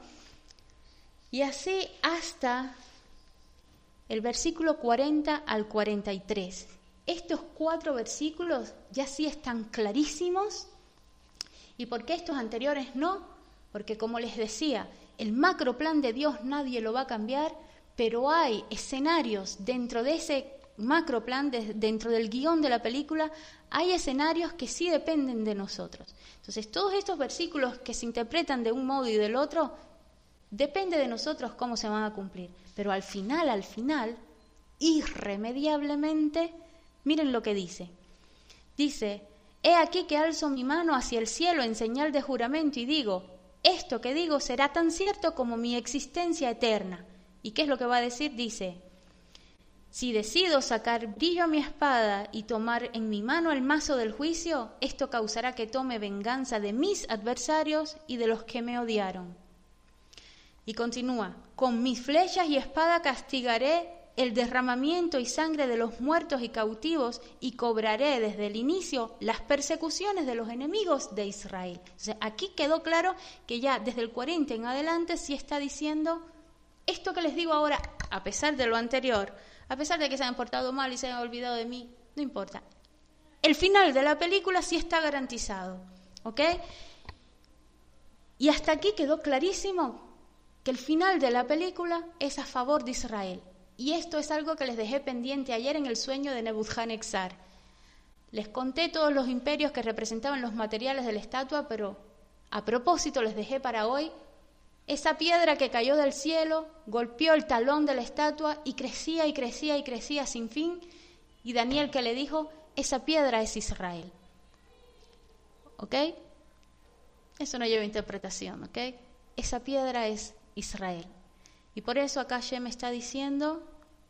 y así hasta el versículo 40 al 43. Estos 4 versículos ya sí están clarísimos. ¿Y por qué estos anteriores no? Porque como les decía, el macro plan de Dios nadie lo va a cambiar, pero hay escenarios dentro de ese macro plan, dentro del guión de la película, hay escenarios que sí dependen de nosotros. Entonces, todos estos versículos que se interpretan de un modo y del otro, depende de nosotros cómo se van a cumplir. Pero al final, irremediablemente, miren lo que dice. Dice, he aquí que alzo mi mano hacia el cielo en señal de juramento y digo, esto que digo será tan cierto como mi existencia eterna. ¿Y qué es lo que va a decir? Dice, si decido sacar brillo a mi espada y tomar en mi mano el mazo del juicio, esto causará que tome venganza de mis adversarios y de los que me odiaron. Y continúa, con mis flechas y espada castigaré el derramamiento y sangre de los muertos y cautivos y cobraré desde el inicio las persecuciones de los enemigos de Israel. Entonces, aquí quedó claro que ya desde el 40 en adelante sí está diciendo esto que les digo ahora, a pesar de lo anterior, a pesar de que se hayan portado mal y se hayan olvidado de mí, no importa. El final de la película sí está garantizado, ¿ok? Y hasta aquí quedó clarísimo que el final de la película es a favor de Israel. Y esto es algo que les dejé pendiente ayer en el sueño de Nebuchadnezzar. Les conté todos los imperios que representaban los materiales de la estatua, pero a propósito les dejé para hoy esa piedra que cayó del cielo, golpeó el talón de la estatua y crecía y crecía y crecía sin fin. Y Daniel que le dijo, esa piedra es Israel. ¿Ok? Eso no lleva interpretación, ¿ok? Esa piedra es Israel. Y por eso acá Shem está diciendo,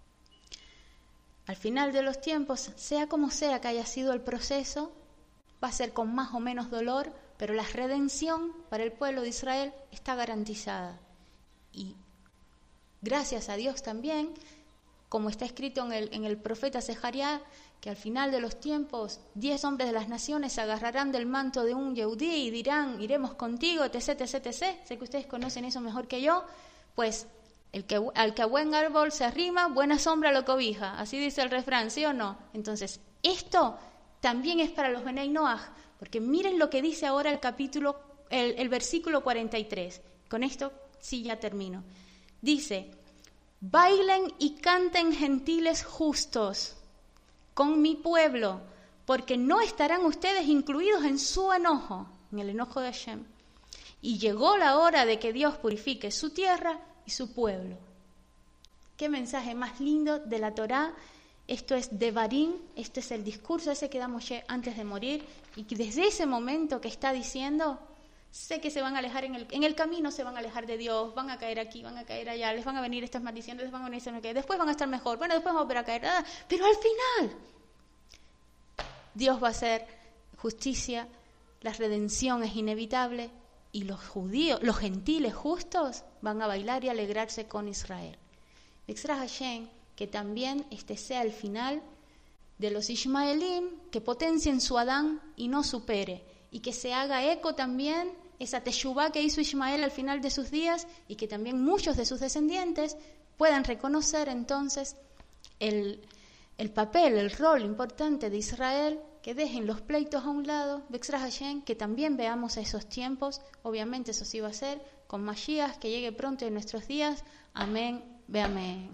al final de los tiempos, sea como sea que haya sido el proceso, va a ser con más o menos dolor, pero la redención para el pueblo de Israel está garantizada. Y gracias a Dios también, como está escrito en el profeta Zacarías, que al final de los tiempos 10 hombres de las naciones se agarrarán del manto de un Yehudí y dirán, iremos contigo, etc., etc., etc. Sé que ustedes conocen eso mejor que yo, pues al que a buen árbol se arrima, buena sombra lo cobija. Así dice el refrán, ¿sí o no? Entonces, esto también es para los Benei Noach, porque miren lo que dice ahora el versículo 43. Con esto sí ya termino. Dice, bailen y canten gentiles justos con mi pueblo, porque no estarán ustedes incluidos en su enojo, en el enojo de Hashem. Y llegó la hora de que Dios purifique su tierra y su pueblo. Qué mensaje más lindo de la Torá. Esto es Devarim, este es el discurso ese que da Moshe antes de morir, y que desde ese momento que está diciendo, sé que se van a alejar en el camino, se van a alejar de Dios, van a caer aquí, van a caer allá, les van a venir estas maldiciones, les van a venir estas, después van a estar mejor, bueno, después van a volver a caer, pero al final Dios va a hacer justicia, la redención es inevitable, y los judíos, los gentiles justos, van a bailar y alegrarse con Israel. Extra Hashem, que también este sea el final de los Ishmaelim, que potencien su Adán y no supere, y que se haga eco también esa teshuvá que hizo Ismael al final de sus días, y que también muchos de sus descendientes puedan reconocer entonces el papel, el rol importante de Israel, que dejen los pleitos a un lado, Bexra Hashem, que también veamos esos tiempos, obviamente eso sí va a ser, con Mashiach, que llegue pronto en nuestros días, amén, ve amén.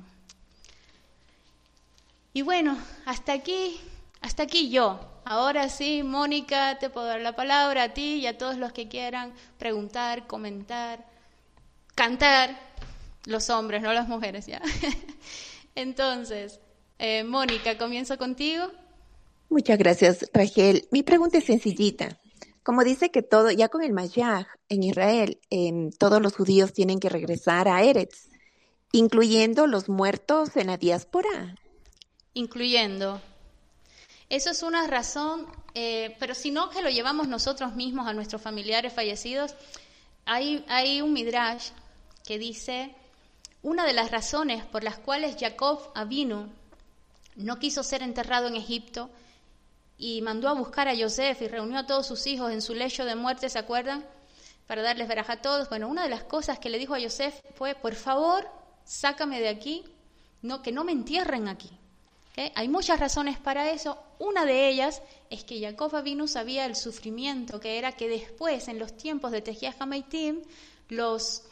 Y bueno, hasta aquí yo. Ahora sí, Mónica, te puedo dar la palabra a ti y a todos los que quieran preguntar, comentar, cantar, los hombres, no las mujeres ya. Entonces, Mónica, comienzo contigo. Muchas gracias, Rachel. Mi pregunta es sencillita. Como dice que todo, ya con el Mashiach en Israel, todos los judíos tienen que regresar a Eretz, incluyendo los muertos en la diáspora. Incluyendo. Eso es una razón, pero si no que lo llevamos nosotros mismos a nuestros familiares fallecidos, hay un midrash que dice, una de las razones por las cuales Jacob Avinu no quiso ser enterrado en Egipto y mandó a buscar a Yosef y reunió a todos sus hijos en su lecho de muerte, ¿se acuerdan? Para darles verajá a todos. Bueno, una de las cosas que le dijo a Yosef fue, por favor, sácame de aquí, que no me entierren aquí. ¿Okay? Hay muchas razones para eso. Una de ellas es que Jacob Avinu sabía el sufrimiento que era que después, en los tiempos de Tejias Hameitim, los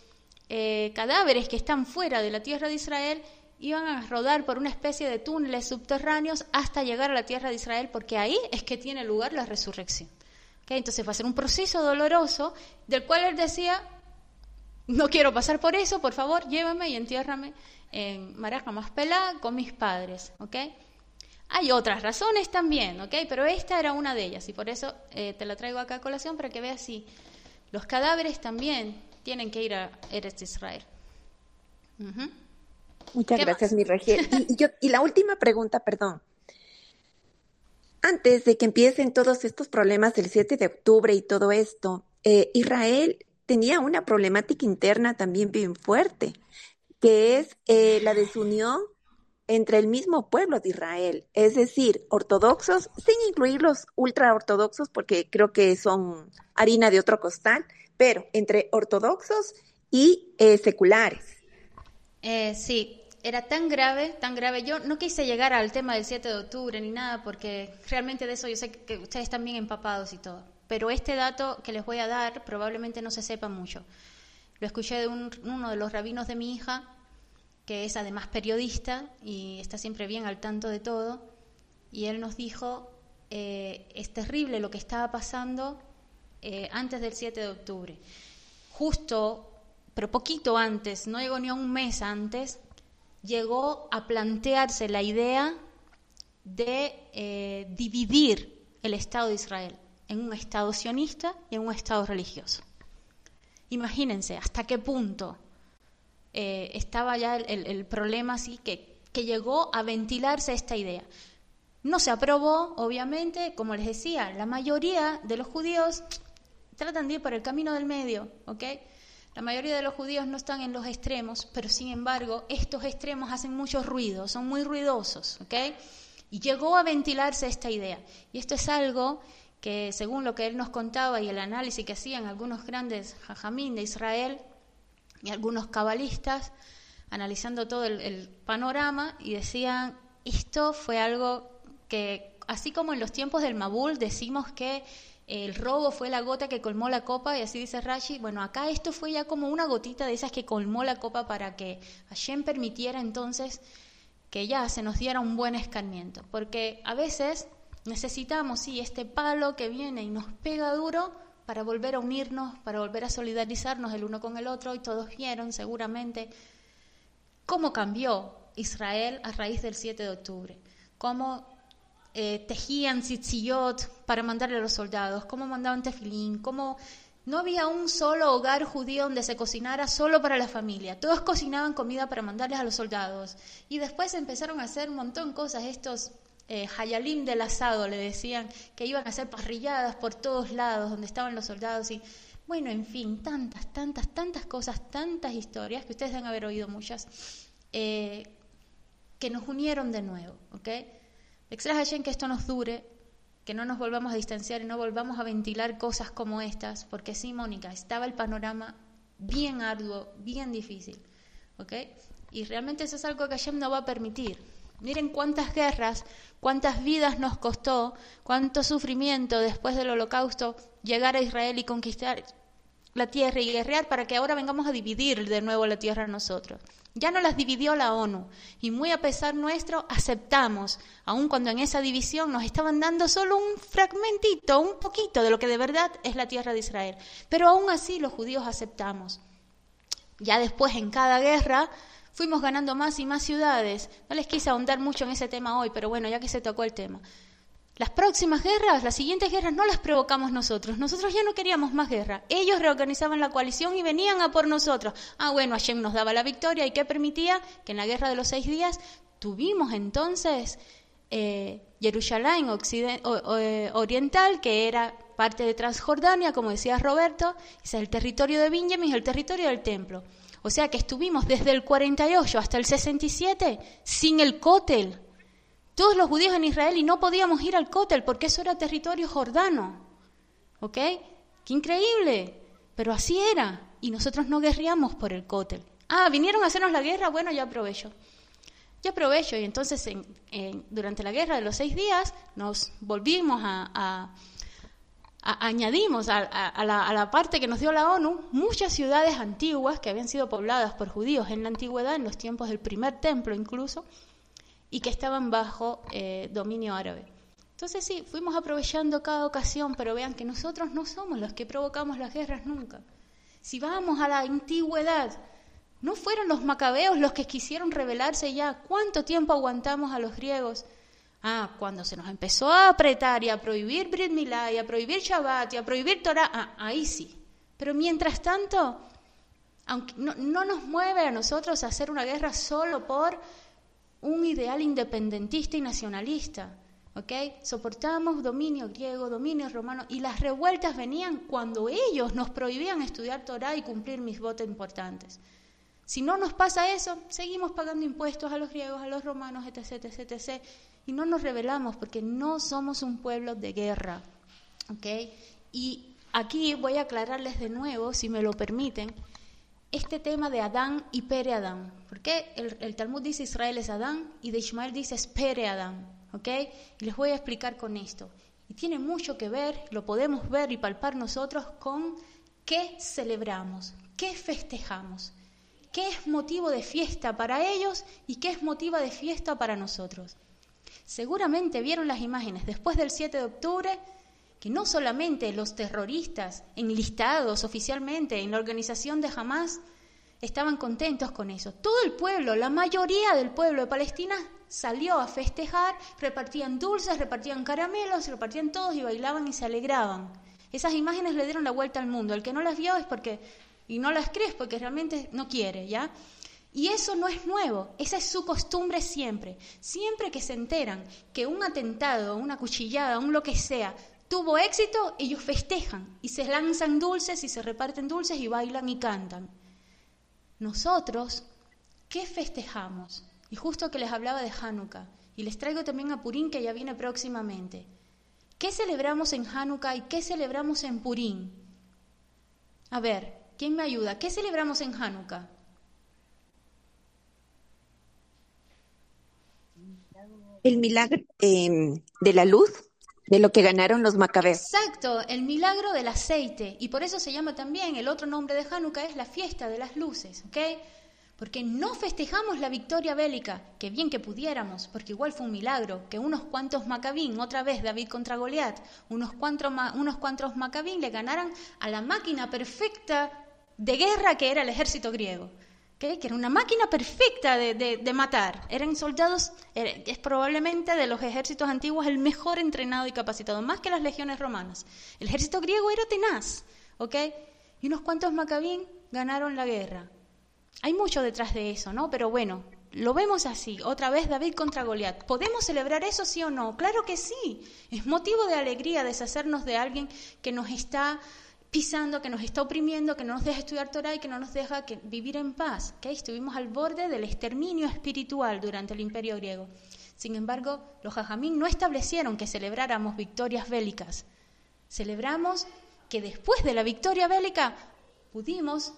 cadáveres que están fuera de la tierra de Israel iban a rodar por una especie de túneles subterráneos hasta llegar a la tierra de Israel, porque ahí es que tiene lugar la resurrección. ¿Okay? Entonces va a ser un proceso doloroso del cual él decía, no quiero pasar por eso, por favor, llévame y entiérrame en Maraj Hamaspelá con mis padres. ¿Okay? Hay otras razones también, ¿okay? Pero esta era una de ellas, y por eso te la traigo acá a colación para que veas si los cadáveres también tienen que ir a Eretz Israel. Uh-huh. Muchas gracias, mi Rachel. Y la última pregunta, perdón. Antes de que empiecen todos estos problemas del 7 de octubre y todo esto, Israel tenía una problemática interna también bien fuerte, que es la desunión entre el mismo pueblo de Israel, es decir, ortodoxos, sin incluir los ultraortodoxos, porque creo que son harina de otro costal, pero entre ortodoxos y seculares. Sí, era tan grave. Yo no quise llegar al tema del 7 de octubre ni nada, porque realmente de eso yo sé que ustedes están bien empapados y todo. Pero este dato que les voy a dar probablemente no se sepa mucho. Lo escuché de uno de los rabinos de mi hija, que es además periodista y está siempre bien al tanto de todo, y él nos dijo, es terrible lo que estaba pasando antes del 7 de octubre. Justo, pero poquito antes, no llegó ni a un mes antes, llegó a plantearse la idea de dividir el Estado de Israel en un Estado sionista y en un Estado religioso. Imagínense hasta qué punto estaba ya el problema, así que llegó a ventilarse esta idea. No se aprobó, obviamente, como les decía, la mayoría de los judíos tratan de ir por el camino del medio, ¿ok? La mayoría de los judíos no están en los extremos, pero sin embargo, estos extremos hacen mucho ruido, son muy ruidosos, ¿ok? Y llegó a ventilarse esta idea. Y esto es algo que, según lo que él nos contaba y el análisis que hacían algunos grandes jajamín de Israel, y algunos cabalistas, analizando todo el panorama, y decían, esto fue algo que, así como en los tiempos del Mabul decimos que el robo fue la gota que colmó la copa, y así dice Rashi, bueno, acá esto fue ya como una gotita de esas que colmó la copa para que Hashem permitiera entonces que ya se nos diera un buen escarmiento, porque a veces necesitamos, sí, este palo que viene y nos pega duro, para volver a unirnos, para volver a solidarizarnos el uno con el otro, y todos vieron seguramente cómo cambió Israel a raíz del 7 de octubre, cómo tejían tzitziyot para mandarle a los soldados, cómo mandaban tefilín, cómo no había un solo hogar judío donde se cocinara solo para la familia, todos cocinaban comida para mandarles a los soldados, y después empezaron a hacer un montón de cosas, estos hayalim del asado, le decían, que iban a hacer parrilladas por todos lados donde estaban los soldados, y bueno, en fin, tantas cosas, tantas historias, que ustedes deben haber oído muchas, que nos unieron de nuevo, ¿ok? Extraña que esto nos dure, que no nos volvamos a distanciar y no volvamos a ventilar cosas como estas, porque sí, Mónica, estaba el panorama bien arduo, bien difícil, ¿ok? Y realmente eso es algo que Hashem no va a permitir. Miren cuántas guerras, cuántas vidas nos costó, cuánto sufrimiento después del Holocausto llegar a Israel y conquistar la tierra y guerrear para que ahora vengamos a dividir de nuevo la tierra nosotros. Ya no las dividió la ONU, y muy a pesar nuestro aceptamos, aun cuando en esa división nos estaban dando solo un fragmentito, un poquito de lo que de verdad es la tierra de Israel. Pero aún así los judíos aceptamos. Ya después en cada guerra fuimos ganando más y más ciudades. No les quise ahondar mucho en ese tema hoy, pero bueno, ya que se tocó el tema. Las próximas guerras, las siguientes guerras, no las provocamos nosotros. Nosotros ya no queríamos más guerra. Ellos reorganizaban la coalición y venían a por nosotros. Bueno, Hashem nos daba la victoria. ¿Y qué permitía? Que en la guerra de los 6 días tuvimos entonces Jerusalén oriental, que era parte de Transjordania, como decía Roberto, es el territorio de Benjamín, el territorio del templo. O sea que estuvimos desde el 48 hasta el 67 sin el Cótel. Todos los judíos en Israel, y no podíamos ir al Cótel porque eso era territorio jordano. ¿Ok? ¡Qué increíble! Pero así era. Y nosotros no guerreamos por el Cótel. ¿Vinieron a hacernos la guerra? Bueno, ya aprovecho. Y entonces durante la guerra de los 6 días nos volvimos a añadimos a la parte que nos dio la ONU muchas ciudades antiguas que habían sido pobladas por judíos en la antigüedad, en los tiempos del primer templo incluso, y que estaban bajo dominio árabe. Entonces sí, fuimos aprovechando cada ocasión, pero vean que nosotros no somos los que provocamos las guerras nunca. Si vamos a la antigüedad, ¿no fueron los macabeos los que quisieron rebelarse ya? ¿Cuánto tiempo aguantamos a los griegos? Cuando se nos empezó a apretar y a prohibir Brit Milá, y a prohibir Shabbat, y a prohibir Torah, ahí sí. Pero mientras tanto, aunque no nos mueve a nosotros a hacer una guerra solo por un ideal independentista y nacionalista, ¿ok? Soportamos dominio griego, dominio romano, y las revueltas venían cuando ellos nos prohibían estudiar Torah y cumplir misbot importantes. Si no nos pasa eso, seguimos pagando impuestos a los griegos, a los romanos, etc., etc., etc., y no nos rebelamos porque no somos un pueblo de guerra, ¿ok? Y aquí voy a aclararles de nuevo, si me lo permiten, este tema de Adán y Pere Adán, porque el Talmud dice Israel es Adán y de Ismael dice es Pere Adán, ¿ok? Y les voy a explicar con esto. Y tiene mucho que ver, lo podemos ver y palpar nosotros con qué celebramos, qué festejamos, qué es motivo de fiesta para ellos y qué es motivo de fiesta para nosotros. Seguramente vieron las imágenes después del 7 de octubre, que no solamente los terroristas enlistados oficialmente en la organización de Hamás estaban contentos con eso. Todo el pueblo, la mayoría del pueblo de Palestina salió a festejar, repartían dulces, repartían caramelos, repartían todos y bailaban y se alegraban. Esas imágenes le dieron la vuelta al mundo. El que no las vio es porque, y no las cree, porque realmente no quiere, ¿ya? Y eso no es nuevo, esa es su costumbre siempre. Siempre que se enteran que un atentado, una cuchillada, un lo que sea, tuvo éxito, ellos festejan y se lanzan dulces y se reparten dulces y bailan y cantan. Nosotros, ¿qué festejamos? Y justo que les hablaba de Hanukkah, y les traigo también a Purim que ya viene próximamente. ¿Qué celebramos en Hanukkah y qué celebramos en Purim? A ver, ¿quién me ayuda? ¿Qué celebramos en Hanukkah? El milagro de la luz, de lo que ganaron los macabeos. Exacto, el milagro del aceite. Y por eso se llama también, el otro nombre de Hanukkah es la fiesta de las luces, ¿ok? Porque no festejamos la victoria bélica, que bien que pudiéramos, porque igual fue un milagro, que unos cuantos macabín, otra vez David contra Goliat, unos cuantos macabín le ganaran a la máquina perfecta de guerra que era el ejército griego. ¿Okay? Que era una máquina perfecta de matar. Eran soldados, es probablemente de los ejércitos antiguos el mejor entrenado y capacitado, más que las legiones romanas. El ejército griego era tenaz, ¿ok? Y unos cuantos macabín ganaron la guerra. Hay mucho detrás de eso, ¿no? Pero bueno, lo vemos así, otra vez David contra Goliat. ¿Podemos celebrar eso, sí o no? Claro que sí. Es motivo de alegría deshacernos de alguien que nos está pisando, que nos está oprimiendo, que no nos deja estudiar Torah y que no nos deja vivir en paz. ¿Okay? Estuvimos al borde del exterminio espiritual durante el Imperio griego. Sin embargo, los jajamín no establecieron que celebráramos victorias bélicas. Celebramos que después de la victoria bélica pudimos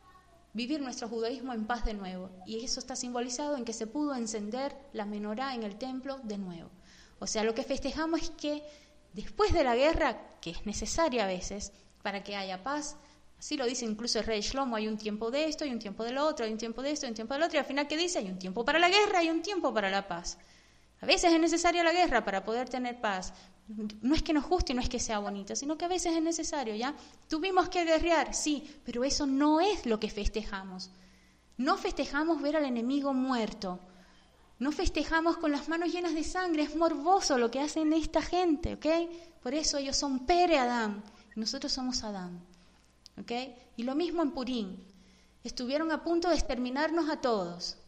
vivir nuestro judaísmo en paz de nuevo. Y eso está simbolizado en que se pudo encender la menorá en el templo de nuevo. O sea, lo que festejamos es que después de la guerra, que es necesaria a veces, para que haya paz, así lo dice incluso el rey Shlomo, hay un tiempo de esto, hay un tiempo del otro, hay un tiempo de esto, hay un tiempo del otro, y al final, ¿qué dice? Hay un tiempo para la guerra, hay un tiempo para la paz. A veces es necesaria la guerra para poder tener paz. No es que nos guste y no es que sea bonita, sino que a veces es necesario, ¿ya? Tuvimos que guerrear, sí, pero eso no es lo que festejamos. No festejamos ver al enemigo muerto. No festejamos con las manos llenas de sangre, es morboso lo que hacen esta gente, ¿ok? Por eso ellos son Pere Adán. Nosotros somos Adán, ¿ok? Y lo mismo en Purim. Estuvieron a punto de exterminarnos a todos.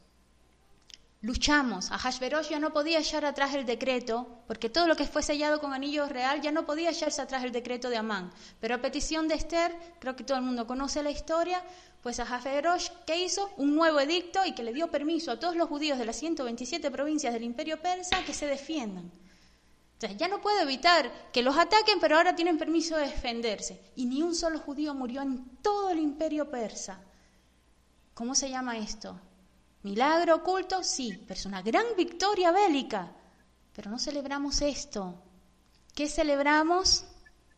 Luchamos. Ahasverosh ya no podía echar atrás el decreto, porque todo lo que fue sellado con anillo real ya no podía echarse atrás el decreto de Amán. Pero a petición de Esther, creo que todo el mundo conoce la historia, pues Ahasverosh, ¿qué hizo? Un nuevo edicto y que le dio permiso a todos los judíos de las 127 provincias del Imperio Persa que se defiendan. O sea, ya no puede evitar que los ataquen, pero ahora tienen permiso de defenderse. Y ni un solo judío murió en todo el Imperio Persa. ¿Cómo se llama esto? ¿Milagro oculto? Sí, pero es una gran victoria bélica. Pero no celebramos esto. ¿Qué celebramos?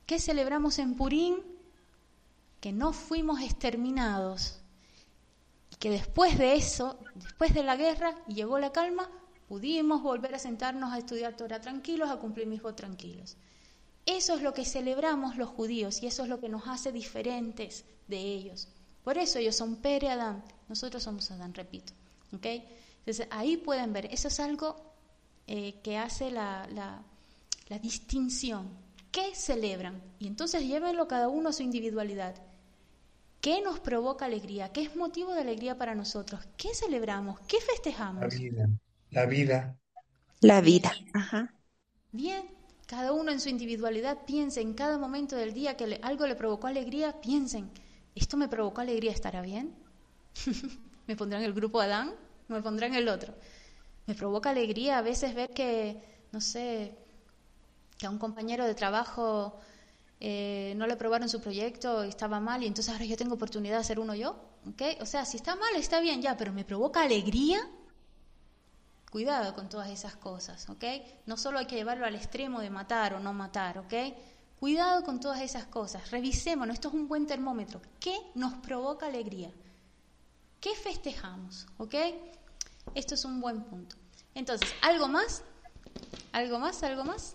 ¿Qué celebramos en Purim? Que no fuimos exterminados. Y que después de eso, después de la guerra, y llegó la calma, pudimos volver a sentarnos a estudiar Torah tranquilos, a cumplir mitzvot tranquilos. Eso es lo que celebramos los judíos y eso es lo que nos hace diferentes de ellos. Por eso ellos son Pere Adán, nosotros somos Adán, repito. ¿Okay? Entonces ahí pueden ver, eso es algo que hace la distinción. ¿Qué celebran? Y entonces llévenlo cada uno a su individualidad. ¿Qué nos provoca alegría? ¿Qué es motivo de alegría para nosotros? ¿Qué celebramos? ¿Qué festejamos? La vida, la vida. La Bien. vida. Ajá. Bien, cada uno en su individualidad piense en cada momento del día que algo le provocó alegría, piensen, ¿esto me provocó alegría? ¿Estará bien? ¿Me pondrán el grupo Adán? ¿Me pondrán el otro? Me provoca alegría a veces ver que, no sé, que a un compañero de trabajo no le aprobaron su proyecto y estaba mal y entonces ahora yo tengo oportunidad de hacer uno yo. ¿Okay? O sea, si está mal, está bien ya, pero ¿me provoca alegría? Cuidado con todas esas cosas, ¿ok? No solo hay que llevarlo al extremo de matar o no matar, ¿ok? Cuidado con todas esas cosas. Revisémonos, esto es un buen termómetro. ¿Qué nos provoca alegría? ¿Qué festejamos? ¿Ok? Esto es un buen punto. Entonces, ¿algo más? ¿Algo más? ¿Algo más?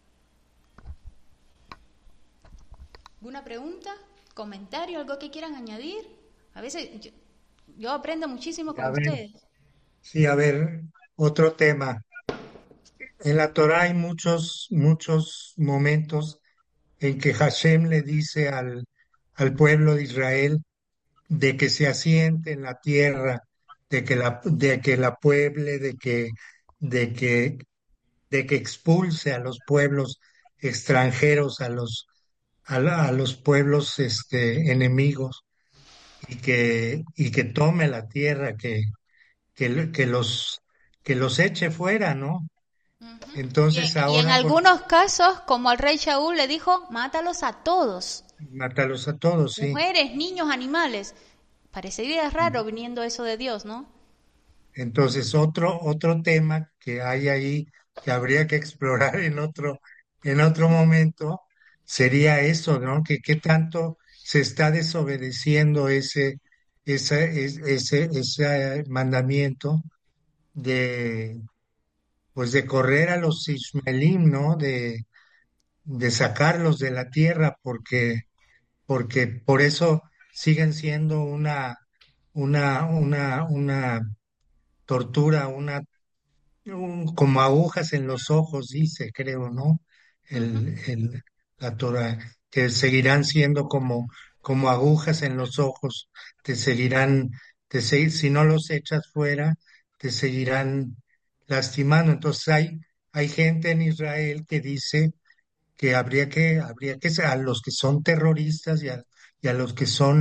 ¿Alguna pregunta? ¿Comentario? ¿Algo que quieran añadir? A veces yo aprendo muchísimo con A ver, ustedes. sí, a ver, otro tema. En la Torá hay muchos momentos en que Hashem le dice al pueblo de Israel de que se asiente en la tierra, de que la pueble, de que, de que expulse a los pueblos extranjeros, a los pueblos enemigos, y que tome la tierra, que, que los, que los eche fuera, ¿no? Ujú. Entonces Y en ahora, algunos casos, como al rey Shaul le dijo, mátalos a todos, mátalos a todos, sí. mujeres, niños, animales. Parecería raro viniendo eso de Dios, ¿no? Entonces, otro tema que hay ahí que habría que explorar en otro momento sería eso, ¿no? Que qué tanto se está desobedeciendo ese mandamiento de, pues de correr a los Ismaelim, ¿no? De sacarlos de la tierra, porque por eso siguen siendo una tortura, como agujas en los ojos, dice, creo, ¿no? Ujú, La Torah, que seguirán siendo como agujas en los ojos, te seguirán, si no los echas fuera, te seguirán lastimando. Entonces hay gente en Israel que dice que habría que a los que son terroristas y a los que son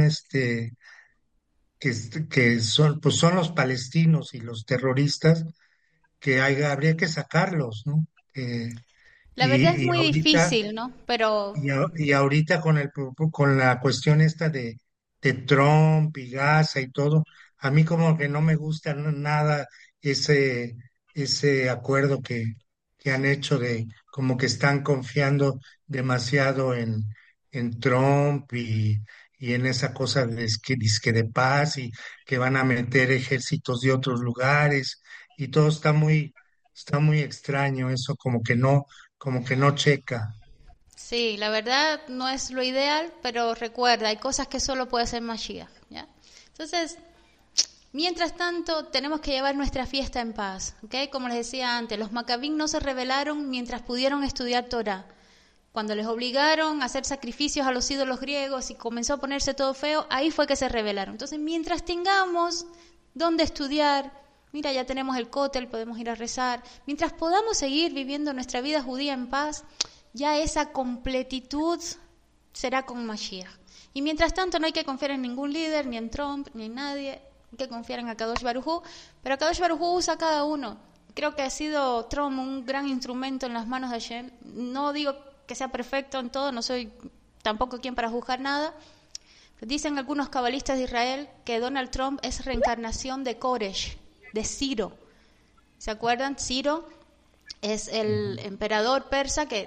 que son, pues son los palestinos y los terroristas, que habría que sacarlos, ¿no? La verdad es Y muy ahorita, difícil, ¿no? Pero y ahorita con la cuestión esta de Trump y Gaza y todo, a mí como que no me gusta nada ese, ese acuerdo que han hecho, de como que están confiando demasiado en Trump y en esa cosa dizque de paz, y que van a meter ejércitos de otros lugares, y todo está muy extraño eso, como que no checa. sí, la verdad no es lo ideal, pero recuerda, hay cosas que solo puede hacer Mashiach, ¿ya? Entonces, mientras tanto, tenemos que llevar nuestra fiesta en paz, ¿ok? Como les decía antes, los Macabín no se rebelaron mientras pudieron estudiar Torah. Cuando les obligaron a hacer sacrificios a los ídolos griegos y comenzó a ponerse todo feo, ahí fue que se rebelaron. Entonces, mientras tengamos donde estudiar, mira, ya tenemos el cótel, podemos ir a rezar, mientras podamos seguir viviendo nuestra vida judía en paz, ya esa completitud será con Mashiach. Y mientras tanto no hay que confiar en ningún líder, ni en Trump, ni en nadie, hay que confiar en Akadosh Baruj Hu, pero Akadosh Baruj Hu usa a cada uno. Creo que ha sido Trump un gran instrumento en las manos de Hashem. No digo que sea perfecto en todo, no soy tampoco quien para juzgar nada. Dicen algunos cabalistas de Israel que Donald Trump es reencarnación de Koresh, de Ciro. ¿Se acuerdan? Ciro es el emperador persa que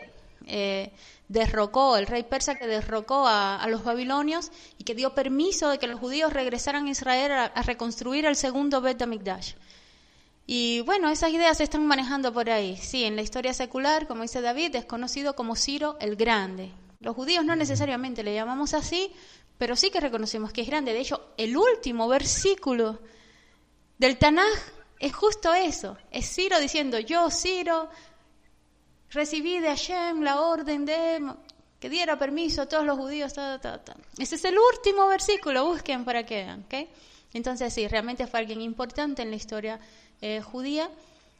derrocó, el rey persa que derrocó a los babilonios y que dio permiso de que los judíos regresaran a Israel a reconstruir el segundo Bet HaMikdash. Y bueno, esas ideas se están manejando por ahí. Sí, en la historia secular, como dice David, es conocido como Ciro el Grande. Los judíos no necesariamente le llamamos así, pero sí que reconocemos que es grande. De hecho, el último versículo del Tanaj es justo eso. Es Ciro diciendo, yo, Ciro, recibí de Hashem la orden de que diera permiso a todos los judíos. Ese es el último versículo, busquen para que vean. ¿Okay? Entonces sí, realmente fue alguien importante en la historia judía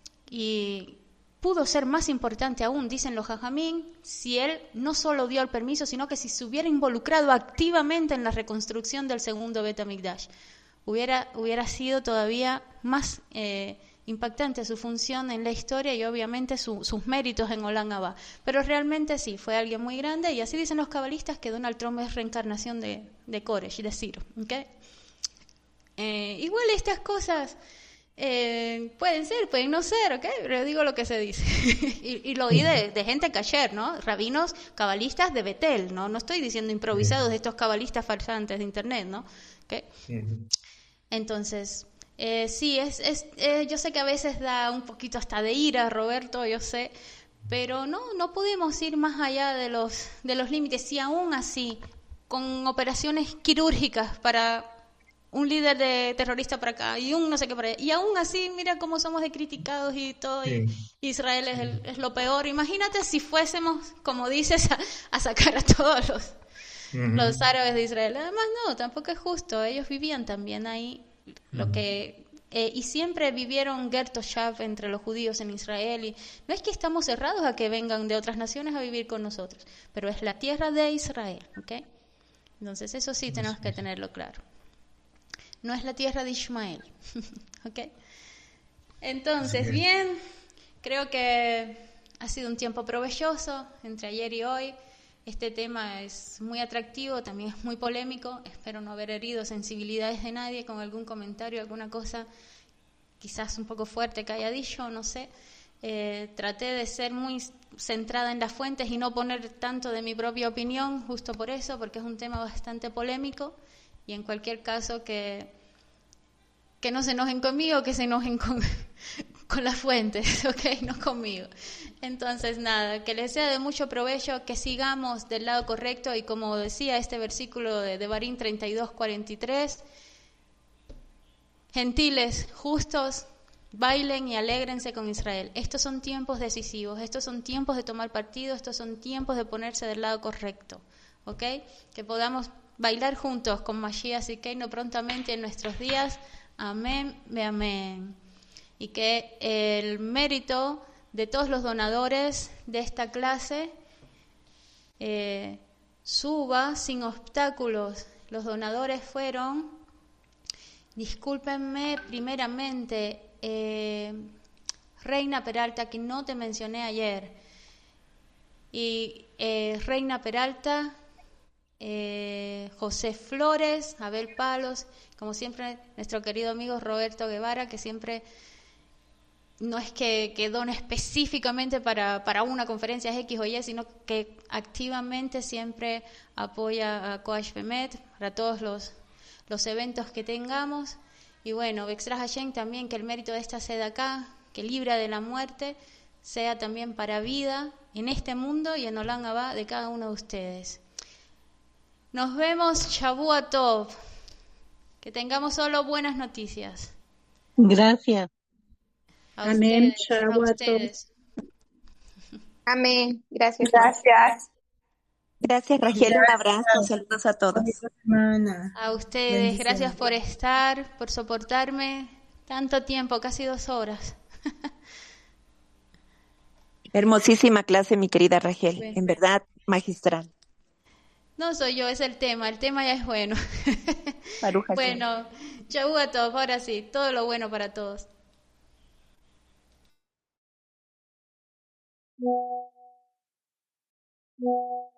y pudo ser más importante aún, dicen los jajamín, si él no solo dio el permiso, sino que si se hubiera involucrado activamente en la reconstrucción del segundo Bet HaMikdash. Hubiera sido todavía más impactante su función en la historia y obviamente sus méritos en Olam Abba. Pero realmente sí, fue alguien muy grande y así dicen los cabalistas que Donald Trump es reencarnación de Koresh, de Ciro. ¿Okay? Igual estas cosas pueden ser, pueden no ser, ¿ok? Pero digo lo que se dice. y lo oí de gente kasher, ¿no? Rabinos cabalistas de Betel, ¿no? No estoy diciendo improvisados de estos cabalistas farsantes de internet, ¿no? ¿Okay? Entonces, sí, yo sé que a veces da un poquito hasta de ira, Roberto, yo sé, pero no podemos ir más allá de los límites, y aún así, con operaciones quirúrgicas para un líder de terrorista para acá y un no sé qué para allá, y aún así mira cómo somos de criticados y todo, y Israel es lo peor. Imagínate si fuésemos, como dices, a sacar a todos los árabes de Israel. Además no, tampoco es justo, ellos vivían también ahí y siempre vivieron Ger Toshav entre los judíos en Israel, y no es que estamos cerrados a que vengan de otras naciones a vivir con nosotros, pero es la tierra de Israel, ¿ok? Entonces eso sí tenemos que tenerlo claro. No es la tierra de Ismael. ¿Ok? Entonces, bien, creo que ha sido un tiempo provechoso entre ayer y hoy. Este tema es muy atractivo, también es muy polémico. Espero no haber herido sensibilidades de nadie con algún comentario, alguna cosa quizás un poco fuerte que haya dicho, no sé. Traté de ser muy centrada en las fuentes y no poner tanto de mi propia opinión, justo por eso, porque es un tema bastante polémico. Y en cualquier caso que no se enojen conmigo, que se enojen con las fuentes, ¿ok? No conmigo. Entonces, nada, que les sea de mucho provecho, que sigamos del lado correcto y como decía este versículo de Devarim 32:43, gentiles, justos, bailen y alégrense con Israel. Estos son tiempos decisivos, estos son tiempos de tomar partido, estos son tiempos de ponerse del lado correcto, ¿ok? Que podamos bailar juntos con Mashiach Tzidkeinu prontamente en nuestros días. Amén, amén. Y que el mérito de todos los donadores de esta clase suba sin obstáculos. Los donadores fueron, discúlpenme primeramente, Reina Peralta, que no te mencioné ayer, y Reina Peralta, José Flores, Abel Palos, como siempre nuestro querido amigo Roberto Guevara, que siempre no es que dona específicamente para una conferencia X o Y, sino que activamente siempre apoya a Coach Femet para todos los eventos que tengamos. Y bueno, Bexra Hashem también, que el mérito de esta sede acá, que libra de la muerte, sea también para vida en este mundo y en Olam Abba de cada uno de ustedes. Nos vemos, Shavua Tov. Que tengamos solo buenas noticias. Gracias. Amén. A ustedes. Amén. Gracias. Gracias. Gracias, Rachel. Un abrazo. Saludos a todos. A ustedes. Gracias por estar, por soportarme tanto tiempo, casi 2 horas. Hermosísima clase, mi querida Rachel. En verdad, magistral. No soy yo, es el tema ya es bueno. Bueno, chau a todos, ahora sí, todo lo bueno para todos. Yeah.